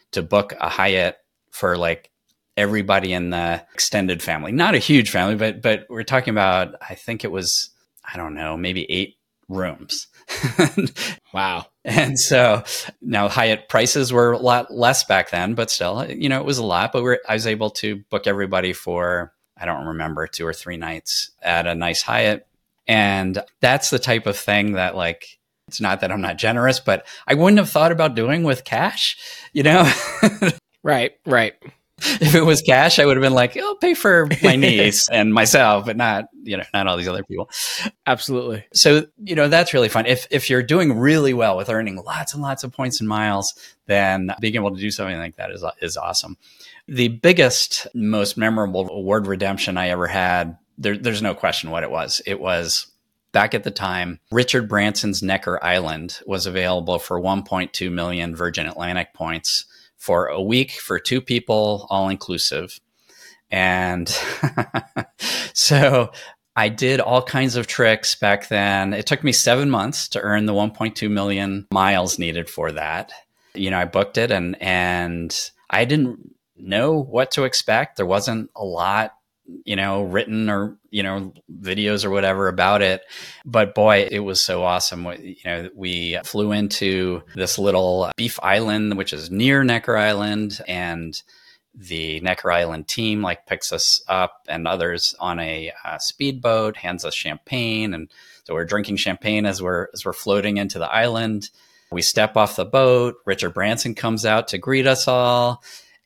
to book a Hyatt for like everybody in the extended family. Not a huge family, but but we're talking about, I think it was, I don't know, maybe eight rooms. Wow. And so now Hyatt prices were a lot less back then, but still, you know, it was a lot. But we're, I was able to book everybody for, I don't remember, two or three nights at a nice Hyatt. And that's the type of thing that, like, it's not that I'm not generous, but I wouldn't have thought about doing with cash, you know? Right, right. If it was cash, I would have been like, I'll pay for my niece and myself, but not, you know, not all these other people. Absolutely. So, you know, that's really fun. If if you're doing really well with earning lots and lots of points and miles, then being able to do something like that is is awesome. The biggest, most memorable award redemption I ever had, there, there's no question what it was. It was back at the time, Richard Branson's Necker Island was available for one point two million Virgin Atlantic points for a week for two people, all inclusive. And so I did all kinds of tricks back then. It took me seven months to earn the one point two million miles needed for that. You know, I booked it and, and I didn't know what to expect. There wasn't a lot, you know, written or, you know, videos or whatever about it. But boy, it was so awesome. You know, we flew into this little beef island, which is near Necker Island, and the Necker Island team like picks us up and others on a uh, speedboat, hands us champagne. And so we're drinking champagne as we're, as we're floating into the island. We step off the boat. Richard Branson comes out to greet us all.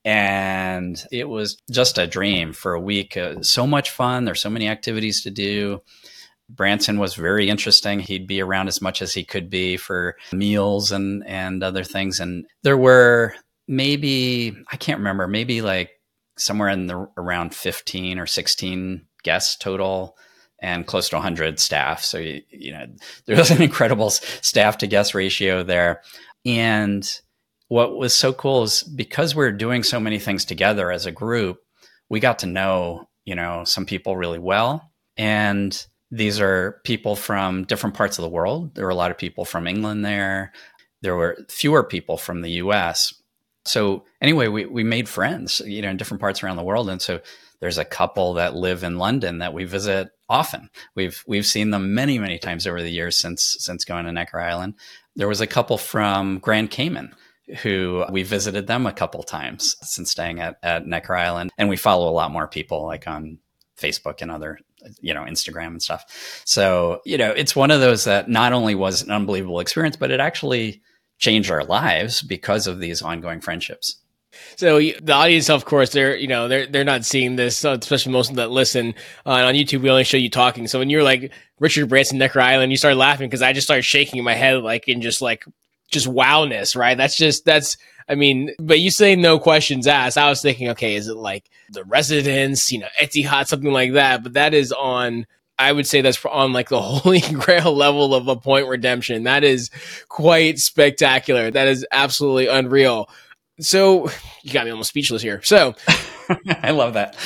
And it was just a dream for a week. Uh, so much fun. There's so many activities to do. Branson was very interesting. He'd be around as much as he could be for meals and, and other things. And there were maybe, I can't remember, maybe like somewhere in the around fifteen or sixteen guests total and close to one hundred staff. So, you, you know, there was an incredible staff to guest ratio there. And what was so cool is because we're doing so many things together as a group, we got to know, you know, some people really well. And these are people from different parts of the world. There were a lot of people from England there. There were fewer people from the U S. So anyway, we, we made friends, you know, in different parts around the world. And so there's a couple that live in London that we visit often. We've we've seen them many, many times over the years since since going to Necker Island. There was a couple from Grand Cayman who we visited them a couple times since staying at, at Necker Island. And we follow a lot more people like on Facebook and other, you know, Instagram and stuff. So, you know, it's one of those that not only was an unbelievable experience, but it actually changed our lives because of these ongoing friendships. So the audience, of course, they're, you know, they're, they're not seeing this, especially most of them that listen. Uh, and on YouTube, we only show you talking. So when you're like Richard Branson, Necker Island, you start laughing because I just started shaking my head, like in just like, just wowness, right? That's just, that's, I mean, but you say no questions asked. I was thinking, okay, is it like the Residence, you know, Etihad, something like that? But that is on, I would say that's on like the holy grail level of a point redemption. That is quite spectacular. That is absolutely unreal. So you got me almost speechless here. So I love that.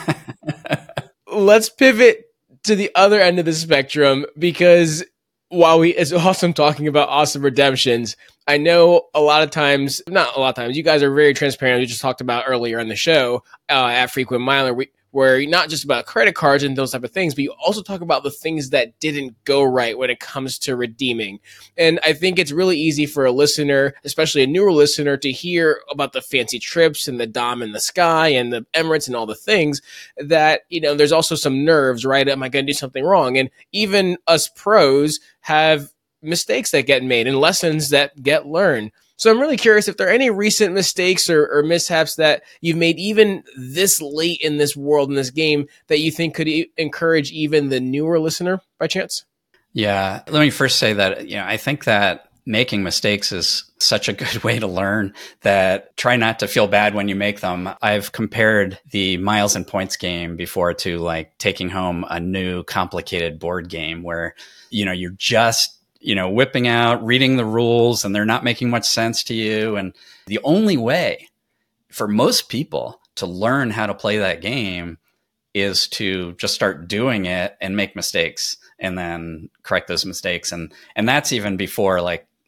Let's pivot to the other end of the spectrum, because while we, it's awesome talking about awesome redemptions, I know a lot of times, not a lot of times, you guys are very transparent. We just talked about earlier on the show uh, at Frequent Miler, we, where not just about credit cards and those type of things, but you also talk about the things that didn't go right when it comes to redeeming. And I think it's really easy for a listener, especially a newer listener, to hear about the fancy trips and the Dom in the sky and the Emirates and all the things that, you know, there's also some nerves, right? Am I going to do something wrong? And even us pros have mistakes that get made and lessons that get learned. So I'm really curious if there are any recent mistakes or, or mishaps that you've made even this late in this world, in this game, that you think could e- encourage even the newer listener by chance? Yeah. Let me first say that, you know, I think that making mistakes is such a good way to learn that try not to feel bad when you make them. I've compared the miles and points game before to like taking home a new complicated board game where, you know, you're just you know, whipping out, reading the rules, and they're not making much sense to you. And the only way for most people to learn how to play that game is to just start doing it and make mistakes and then correct those mistakes. And, and that's even before like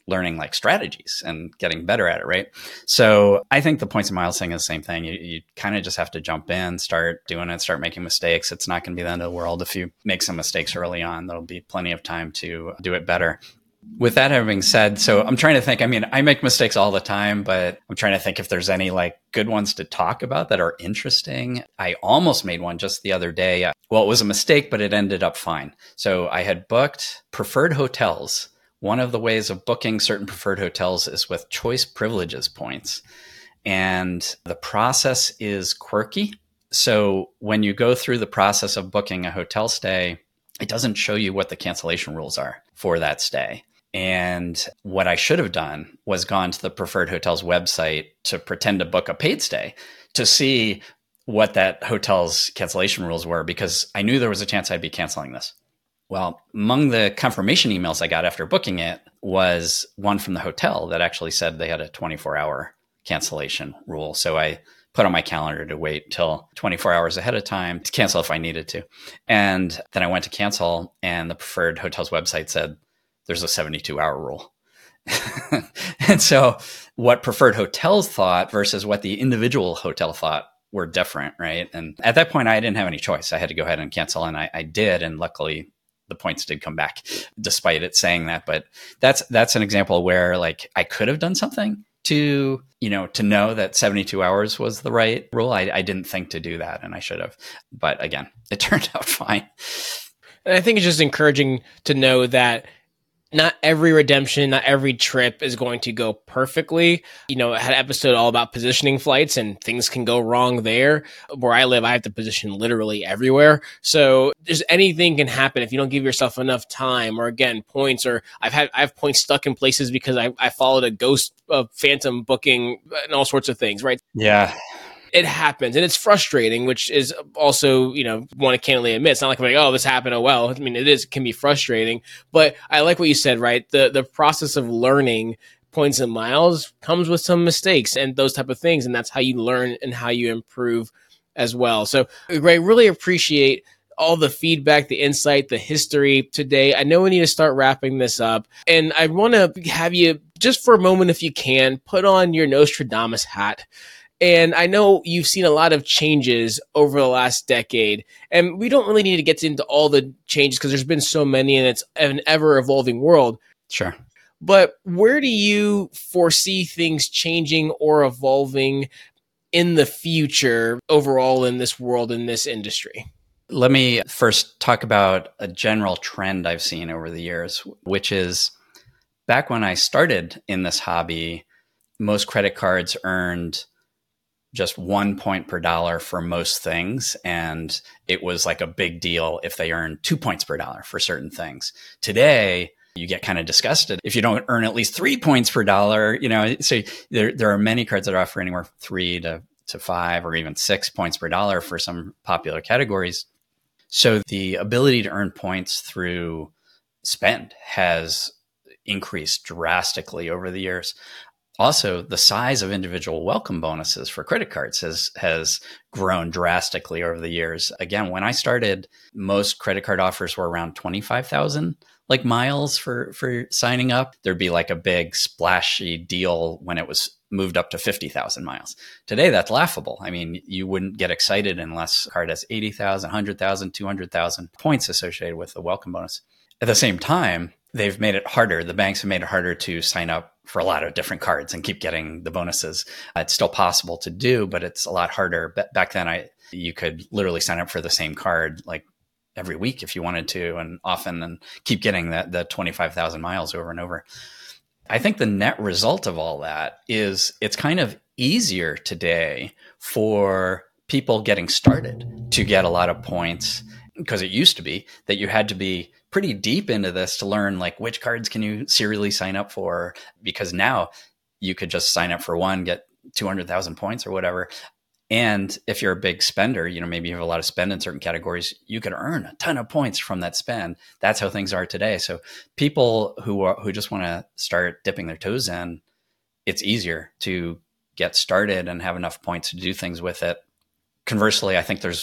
learning like strategies and getting better at it, right? So I think the points and miles thing is the same thing. You, you kind of just have to jump in, start doing it, start making mistakes. It's not going to be the end of the world. If you make some mistakes early on, there'll be plenty of time to do it better. With that having said, so I'm trying to think, I mean, I make mistakes all the time, but I'm trying to think if there's any like good ones to talk about that are interesting. I almost made one just the other day. Well, it was a mistake, but it ended up fine. So I had booked preferred hotels. One of the ways of booking certain preferred hotels is with choice privileges points. And the process is quirky. So when you go through the process of booking a hotel stay, it doesn't show you what the cancellation rules are for that stay. And what I should have done was gone to the Preferred Hotels website to pretend to book a paid stay to see what that hotel's cancellation rules were, because I knew there was a chance I'd be canceling this. Well, among the confirmation emails I got after booking it was one from the hotel that actually said they had a twenty-four hour cancellation rule. So I put on my calendar to wait till twenty-four hours ahead of time to cancel if I needed to. And then I went to cancel, and the Preferred Hotels website said there's a seventy-two hour rule. And so what Preferred Hotels thought versus what the individual hotel thought were different, right? And at that point, I didn't have any choice. I had to go ahead and cancel, and I, I did. And luckily, the points did come back despite it saying that. But that's that's an example where like I could have done something to, you know, to know that seventy-two hours was the right rule. I, I didn't think to do that, and I should have. But again, it turned out fine. And I think it's just encouraging to know that not every redemption, not every trip is going to go perfectly. You know, I had an episode all about positioning flights, and things can go wrong there. Where I live, I have to position literally everywhere. So just anything can happen if you don't give yourself enough time, or again, points, or I've had, I have points stuck in places because I, I followed a ghost of phantom booking and all sorts of things, right? Yeah. It happens, and it's frustrating, which is also, you know, one I candidly admit. It's not like I'm like, oh, this happened. Oh, well, I mean, it is, it can be frustrating, but I like what you said, right? The, the process of learning points and miles comes with some mistakes and those type of things. And that's how you learn and how you improve as well. So Greg, really appreciate all the feedback, the insight, the history today. I know we need to start wrapping this up, and I want to have you just for a moment, if you can, put on your Nostradamus hat. And I know you've seen a lot of changes over the last decade, and we don't really need to get into all the changes because there's been so many, and it's an ever evolving world. Sure. But where do you foresee things changing or evolving in the future overall in this world, in this industry? Let me first talk about a general trend I've seen over the years, which is back when I started in this hobby, most credit cards earned just one point per dollar for most things. And it was like a big deal if they earned two points per dollar for certain things. Today, you get kind of disgusted if you don't earn at least three points per dollar. You know, so there, there are many cards that offer anywhere from three to, to five or even six points per dollar for some popular categories. So the ability to earn points through spend has increased drastically over the years. Also, the size of individual welcome bonuses for credit cards has has grown drastically over the years. Again, when I started, most credit card offers were around twenty-five thousand like miles for, for signing up. There'd be like a big splashy deal when it was moved up to fifty thousand miles. Today, that's laughable. I mean, you wouldn't get excited unless a card has eighty thousand, one hundred thousand, two hundred thousand points associated with the welcome bonus. At the same time, they've made it harder. The banks have made it harder to sign up for a lot of different cards and keep getting the bonuses. It's still possible to do, but it's a lot harder. But back then, I you could literally sign up for the same card like every week if you wanted to, and often, and keep getting that the twenty-five thousand miles over and over. I think the net result of all that is it's kind of easier today for people getting started to get a lot of points, because it used to be that you had to be pretty deep into this to learn like which cards can you serially sign up for, because now you could just sign up for one, get two hundred thousand points or whatever. And if you're a big spender, you know, maybe you have a lot of spend in certain categories, you could earn a ton of points from that spend. That's how things are today. So people who are, who just want to start dipping their toes in, it's easier to get started and have enough points to do things with it. Conversely, I think there's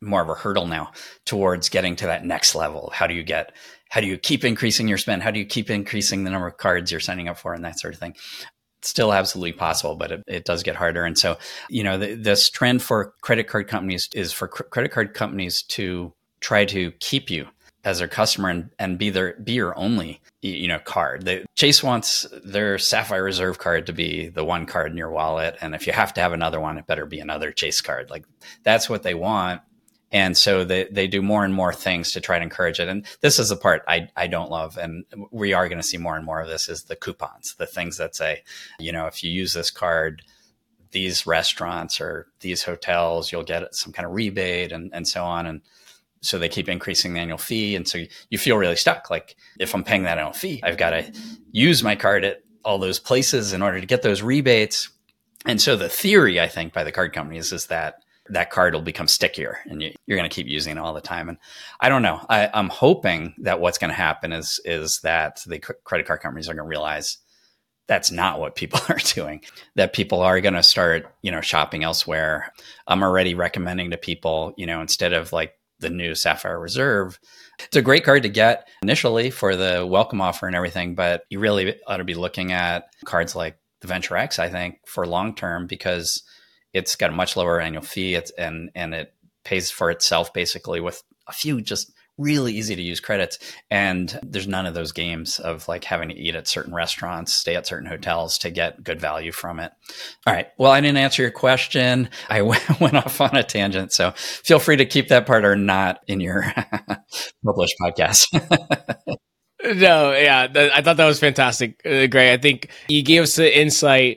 more of a hurdle now towards getting to that next level. How do you get, how do you keep increasing your spend? How do you keep increasing the number of cards you're signing up for and that sort of thing? It's still absolutely possible, but it, it does get harder. And so, you know, the, this trend for credit card companies is for cr- credit card companies to try to keep you as their customer and, and be their, be your only, you know, card. They, Chase wants their Sapphire Reserve card to be the one card in your wallet. And if you have to have another one, it better be another Chase card. Like that's what they want. And so they, they do more and more things to try to encourage it. And this is the part I, I don't love. And we are going to see more and more of this is the coupons, the things that say, you know, if you use this card, these restaurants or these hotels, you'll get some kind of rebate and, and so on. And so they keep increasing the annual fee. And so you feel really stuck. Like if I'm paying that annual fee, I've got to use my card at all those places in order to get those rebates. And so the theory, I think, by the card companies is that that card will become stickier and you, you're going to keep using it all the time. And I don't know. I, I'm hoping that what's going to happen is, is that the c- credit card companies are going to realize that's not what people are doing, that people are going to start, you know, shopping elsewhere. I'm already recommending to people, you know, instead of like the new Sapphire Reserve, it's a great card to get initially for the welcome offer and everything, but you really ought to be looking at cards like the Venture X, I think, for long-term, because it's got a much lower annual fee. It's, and, and it pays for itself basically with a few just really easy to use credits. And there's none of those games of like having to eat at certain restaurants, stay at certain hotels to get good value from it. All right. Well, I didn't answer your question. I went off on a tangent. So feel free to keep that part or not in your published podcast. No, yeah, th- I thought that was fantastic. Uh, Greg, I think you gave us the insight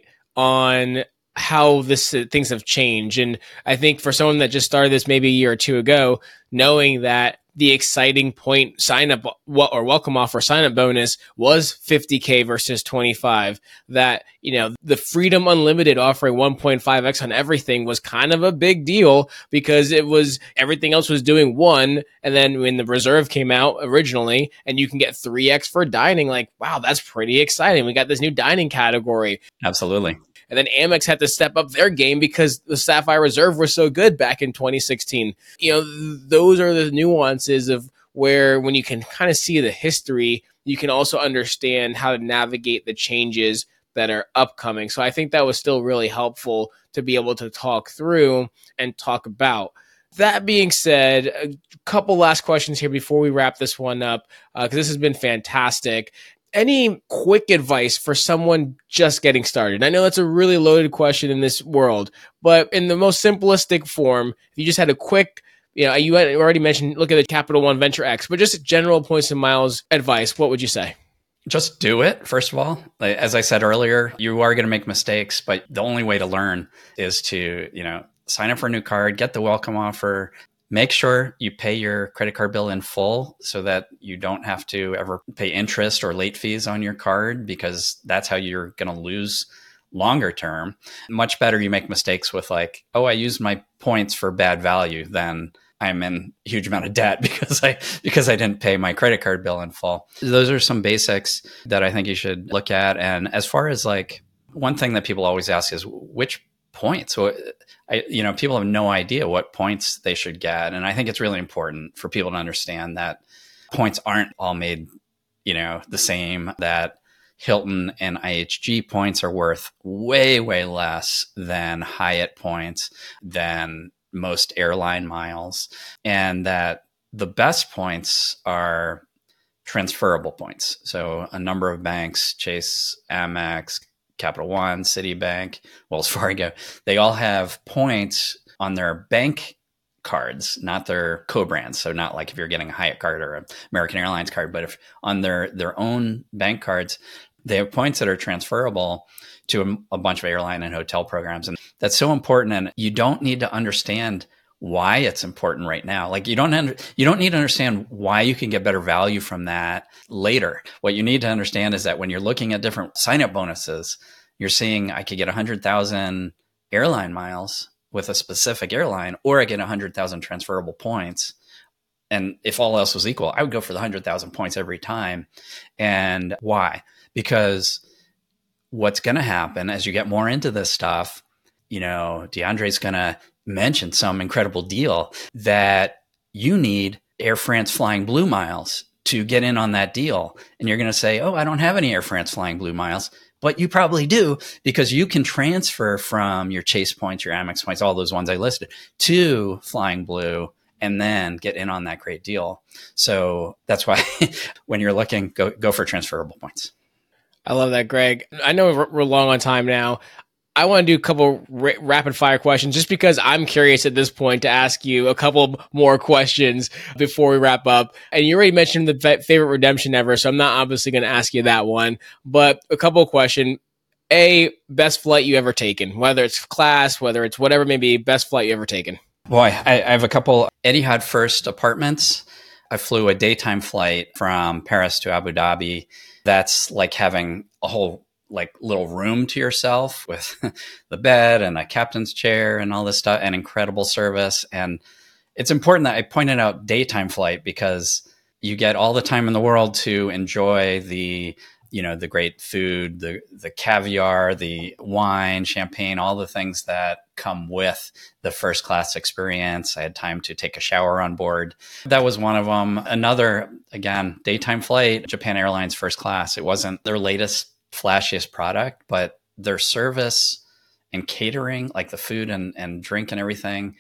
on how this uh, things have changed. And I think for someone that just started this maybe a year or two ago, knowing that the exciting point sign up or welcome offer sign up bonus was fifty K versus twenty-five, that, you know, the Freedom Unlimited offering one point five x on everything was kind of a big deal because it was everything else was doing one. And then when the Reserve came out originally and you can get three x for dining, like, wow, that's pretty exciting. We got this new dining category. Absolutely. And then Amex had to step up their game because the Sapphire Reserve was so good back in twenty sixteen. You know, th- those are the nuances of where when you can kind of see the history, you can also understand how to navigate the changes that are upcoming. So I think that was still really helpful to be able to talk through and talk about. That being said, a couple last questions here before we wrap this one up, because uh, this has been fantastic. Any quick advice for someone just getting started? I know that's a really loaded question in this world, but in the most simplistic form, if you just had a quick, you know, you already mentioned, look at the Capital One Venture X, but just general points and miles advice, what would you say? Just do it, first of all. As I said earlier, you are going to make mistakes, but the only way to learn is to, you know, sign up for a new card, get the welcome offer. Make sure you pay your credit card bill in full so that you don't have to ever pay interest or late fees on your card, because that's how you're going to lose longer term. Much better you make mistakes with like, oh, I used my points for bad value, than I'm in a huge amount of debt because I because I didn't pay my credit card bill in full. Those are some basics that I think you should look at. And as far as like, one thing that people always ask is which points. So, I, you know, people have no idea what points they should get. And I think it's really important for people to understand that points aren't all made, you know, the same, that Hilton and I H G points are worth way, way less than Hyatt points, than most airline miles, and that the best points are transferable points. So a number of banks, Chase, Amex, Capital One, Citibank, Wells Fargo, they all have points on their bank cards, not their co-brands. So not like if you're getting a Hyatt card or an American Airlines card, but if on their, their own bank cards, they have points that are transferable to a, a bunch of airline and hotel programs. And that's so important. And you don't need to understand why it's important right now. Like you don't under, you don't need to understand why you can get better value from that later. What you need to understand is that when you're looking at different sign-up bonuses, you're seeing I could get one hundred thousand airline miles with a specific airline, or I get one hundred thousand transferable points. And if all else was equal, I would go for the one hundred thousand points every time. And why? Because what's going to happen as you get more into this stuff, you know, DeAndre's going to mention some incredible deal that you need Air France Flying Blue miles to get in on that deal. And you're going to say, oh, I don't have any Air France Flying Blue miles. But you probably do, because you can transfer from your Chase points, your Amex points, all those ones I listed, to Flying Blue and then get in on that great deal. So that's why when you're looking, go go for transferable points. I love that, Greg. I know we're, we're long on time now. I want to do a couple ra- rapid fire questions just because I'm curious at this point to ask you a couple more questions before we wrap up. And you already mentioned the fa- favorite redemption ever, so I'm not obviously going to ask you that one, but a couple of questions. A, best flight you ever taken, whether it's class, whether it's whatever, maybe best flight you ever taken. Boy, I, I have a couple. Etihad First Apartments. I flew a daytime flight from Paris to Abu Dhabi. That's like having a whole like little room to yourself with the bed and a captain's chair and all this stuff and incredible service. And it's important that I pointed out daytime flight because you get all the time in the world to enjoy the, you know, the great food, the, the caviar, the wine, champagne, all the things that come with the first class experience. I had time to take a shower on board. That was one of them. Another, again, daytime flight, Japan Airlines first class. It wasn't their latest flashiest product, but their service and catering, like the food and, and drink and everything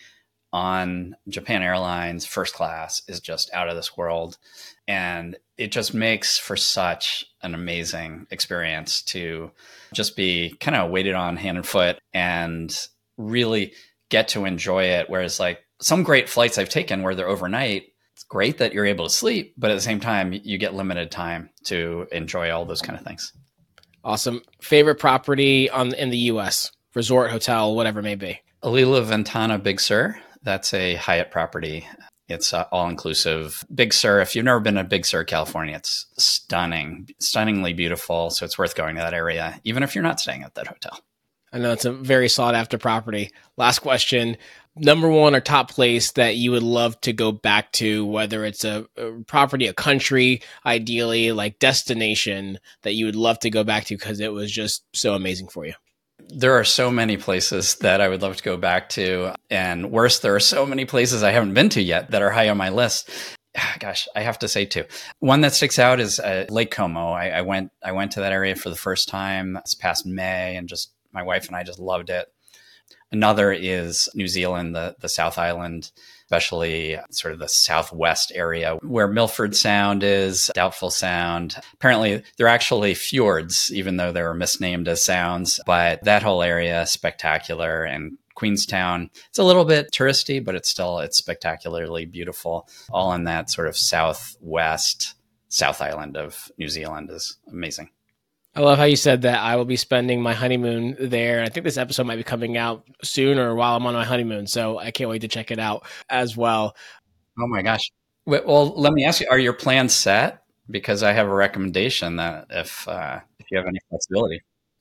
on Japan Airlines first class is just out of this world. And it just makes for such an amazing experience to just be kind of waited on hand and foot and really get to enjoy it. Whereas like some great flights I've taken where they're overnight, it's great that you're able to sleep, but at the same time, you get limited time to enjoy all those kind of things. Awesome. Favorite property on in the U S? Resort, hotel, whatever it may be. Alila Ventana Big Sur. That's a Hyatt property. It's uh, all-inclusive. Big Sur, if you've never been to Big Sur, California, it's stunning, stunningly beautiful. So it's worth going to that area, even if you're not staying at that hotel. I know it's a very sought-after property. Last question. Number one or top place that you would love to go back to, whether it's a, a property, a country, ideally, like destination that you would love to go back to because it was just so amazing for you. There are so many places that I would love to go back to. And worse, there are so many places I haven't been to yet that are high on my list. Gosh, I have to say two. One that sticks out is uh, Lake Como. I, I went I went to that area for the first time this past May, and just my wife and I just loved it. Another is New Zealand, the, the South Island, especially sort of the southwest area where Milford Sound is, Doubtful Sound. Apparently, they're actually fjords, even though they were misnamed as sounds. But that whole area, spectacular. And Queenstown, it's a little bit touristy, but it's still, it's spectacularly beautiful. All in that sort of southwest, South Island of New Zealand is amazing. I love how you said that. I will be spending my honeymoon there. I think this episode might be coming out soon or while I'm on my honeymoon. So I can't wait to check it out as well. Oh my gosh. Well, let me ask you, are your plans set? Because I have a recommendation that if, uh, if you have any flexibility.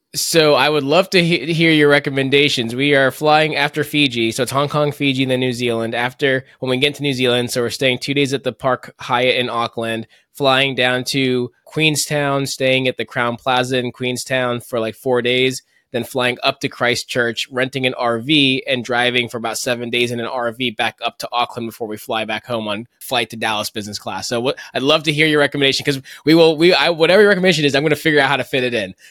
So I would love to he- hear your recommendations. We are flying after Fiji. So it's Hong Kong, Fiji, and then New Zealand. After when we get to New Zealand, so we're staying two days at the Park Hyatt in Auckland, flying down to Queenstown, staying at the Crown Plaza in Queenstown for like four days, then flying up to Christchurch, renting an R V, and driving for about seven days in an R V back up to Auckland before we fly back home on flight to Dallas business class. So what, I'd love to hear your recommendation because we will, we I, whatever your recommendation is, I'm going to figure out how to fit it in.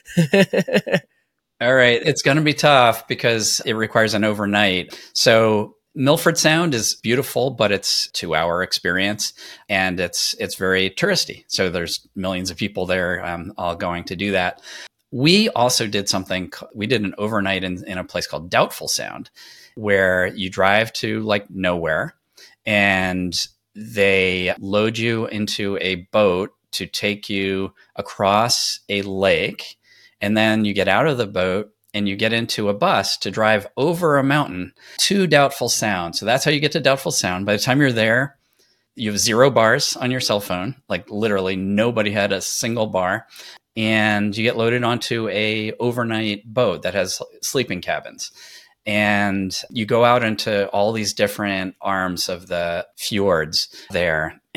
All right. It's going to be tough because it requires an overnight. So Milford Sound is beautiful, but it's a two-hour experience, and it's it's very touristy. So there's millions of people there um, all going to do that. We also did something, we did an overnight in, in a place called Doubtful Sound, where you drive to like nowhere, and they load you into a boat to take you across a lake, and then you get out of the boat and you get into a bus to drive over a mountain to Doubtful Sound. So that's how you get to Doubtful Sound. By the time you're there, you have zero bars on your cell phone. Like literally nobody had a single bar. And you get loaded onto a overnight boat that has sleeping cabins. And you go out into all these different arms of the fjords there. And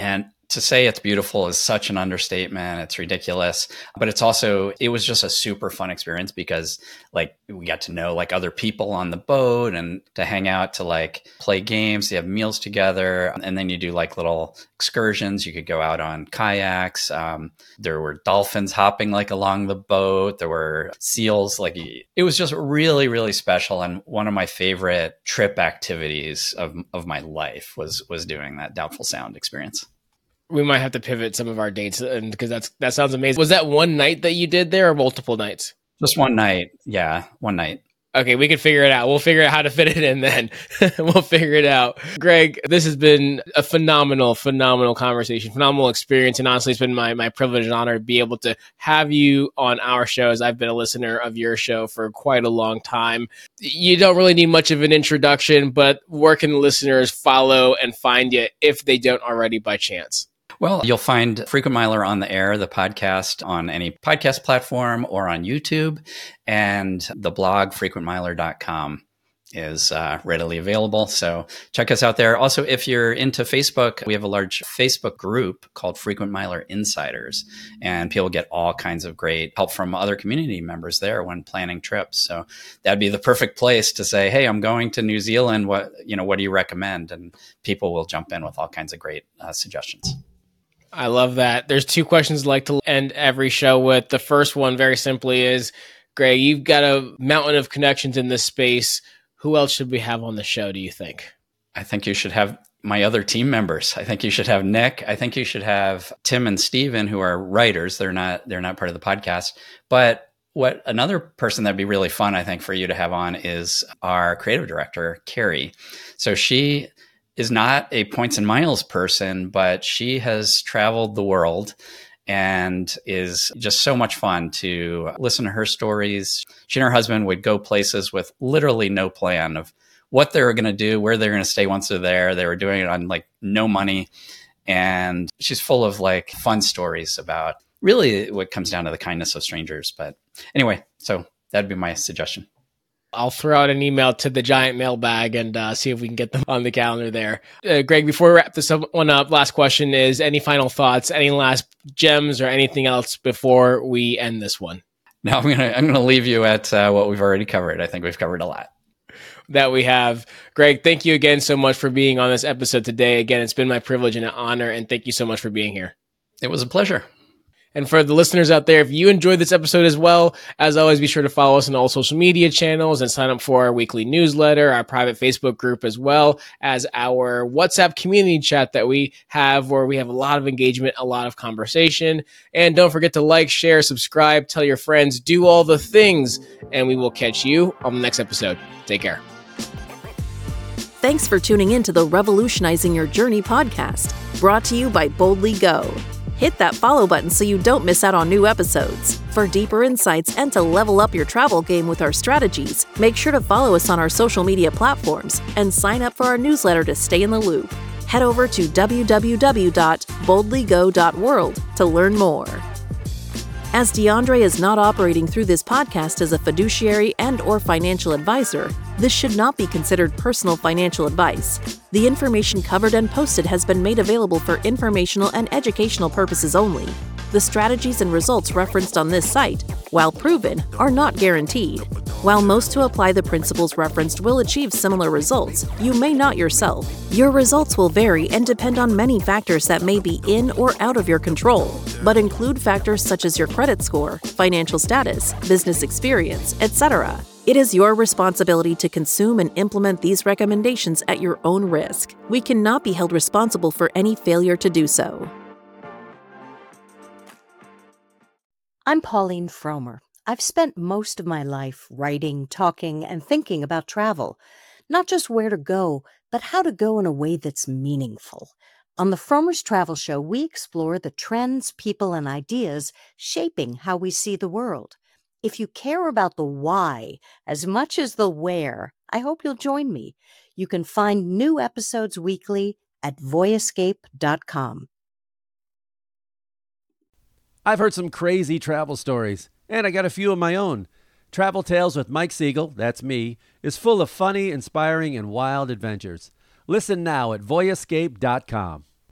To say it's beautiful is such an understatement. It's ridiculous, but it's also, it was just a super fun experience because like we got to know like other people on the boat and to hang out, to like play games, you have meals together. And then you do like little excursions. You could go out on kayaks. Um, there were dolphins hopping like along the boat. There were seals. Like it was just really, really special. And one of my favorite trip activities of, of my life was, was doing that Doubtful Sound experience. We might have to pivot some of our dates, and because that's that sounds amazing. Was that one night that you did there, or multiple nights? Just one night. Yeah, one night. Okay, we can figure it out. We'll figure out how to fit it in then. We'll figure it out. Greg, this has been a phenomenal, phenomenal conversation, phenomenal experience. And honestly, it's been my, my privilege and honor to be able to have you on our shows. I've been a listener of your show for quite a long time. You don't really need much of an introduction, but where can listeners follow and find you if they don't already by chance? Well, you'll find Frequent Miler on the Air, the podcast, on any podcast platform or on YouTube. And the blog, frequent miler dot com, is uh, readily available. So check us out there. Also, if you're into Facebook, we have a large Facebook group called Frequent Miler Insiders. And people get all kinds of great help from other community members there when planning trips. So that'd be the perfect place to say, hey, I'm going to New Zealand. What, you know, what do you recommend? And people will jump in with all kinds of great uh, suggestions. I love that. There's two questions I'd like to end every show with. The first one, very simply, is, Greg, you've got a mountain of connections in this space. Who else should we have on the show, do you think? I think you should have my other team members. I think you should have Nick. I think you should have Tim and Steven, who are writers. They're not, they're not part of the podcast. But what another person that'd be really fun, I think, for you to have on is our creative director, Carrie. So she is not a points and miles person, but she has traveled the world and is just so much fun to listen to her stories. She and her husband would go places with literally no plan of what they were going to do, where they're going to stay once they're there. They were doing it on like no money. And she's full of like fun stories about really what comes down to the kindness of strangers. But anyway, so that'd be my suggestion. I'll throw out an email to the giant mailbag and uh, see if we can get them on the calendar there. Uh, Greg, before we wrap this one up, last question is, any final thoughts, any last gems or anything else before we end this one? No, I'm going to I'm gonna leave you at uh, what we've already covered. I think we've covered a lot. That we have. Greg, thank you again so much for being on this episode today. Again, it's been my privilege and an honor, and thank you so much for being here. It was a pleasure. And for the listeners out there, if you enjoyed this episode as well, as always, be sure to follow us on all social media channels and sign up for our weekly newsletter, our private Facebook group, as well as our WhatsApp community chat that we have, where we have a lot of engagement, a lot of conversation. And don't forget to like, share, subscribe, tell your friends, do all the things, and we will catch you on the next episode. Take care. Thanks for tuning in to the Revolutionizing Your Journey podcast, brought to you by Boldly Go. Hit that follow button so you don't miss out on new episodes. For deeper insights and to level up your travel game with our strategies, make sure to follow us on our social media platforms and sign up for our newsletter to stay in the loop. Head over to w w w dot boldly go dot world to learn more. As DeAndre is not operating through this podcast as a fiduciary and or financial advisor, this should not be considered personal financial advice. The information covered and posted has been made available for informational and educational purposes only. The strategies and results referenced on this site, while proven, are not guaranteed. While most who apply the principles referenced will achieve similar results, you may not yourself. Your results will vary and depend on many factors that may be in or out of your control, but include factors such as your credit score, financial status, business experience, et cetera. It is your responsibility to consume and implement these recommendations at your own risk. We cannot be held responsible for any failure to do so. I'm Pauline Fromer. I've spent most of my life writing, talking, and thinking about travel. Not just where to go, but how to go in a way that's meaningful. On the Fromers Travel Show, we explore the trends, people, and ideas shaping how we see the world. If you care about the why as much as the where, I hope you'll join me. You can find new episodes weekly at voyescape dot com. I've heard some crazy travel stories, and I got a few of my own. Travel Tales with Mike Siegel, that's me, is full of funny, inspiring, and wild adventures. Listen now at voyescape dot com.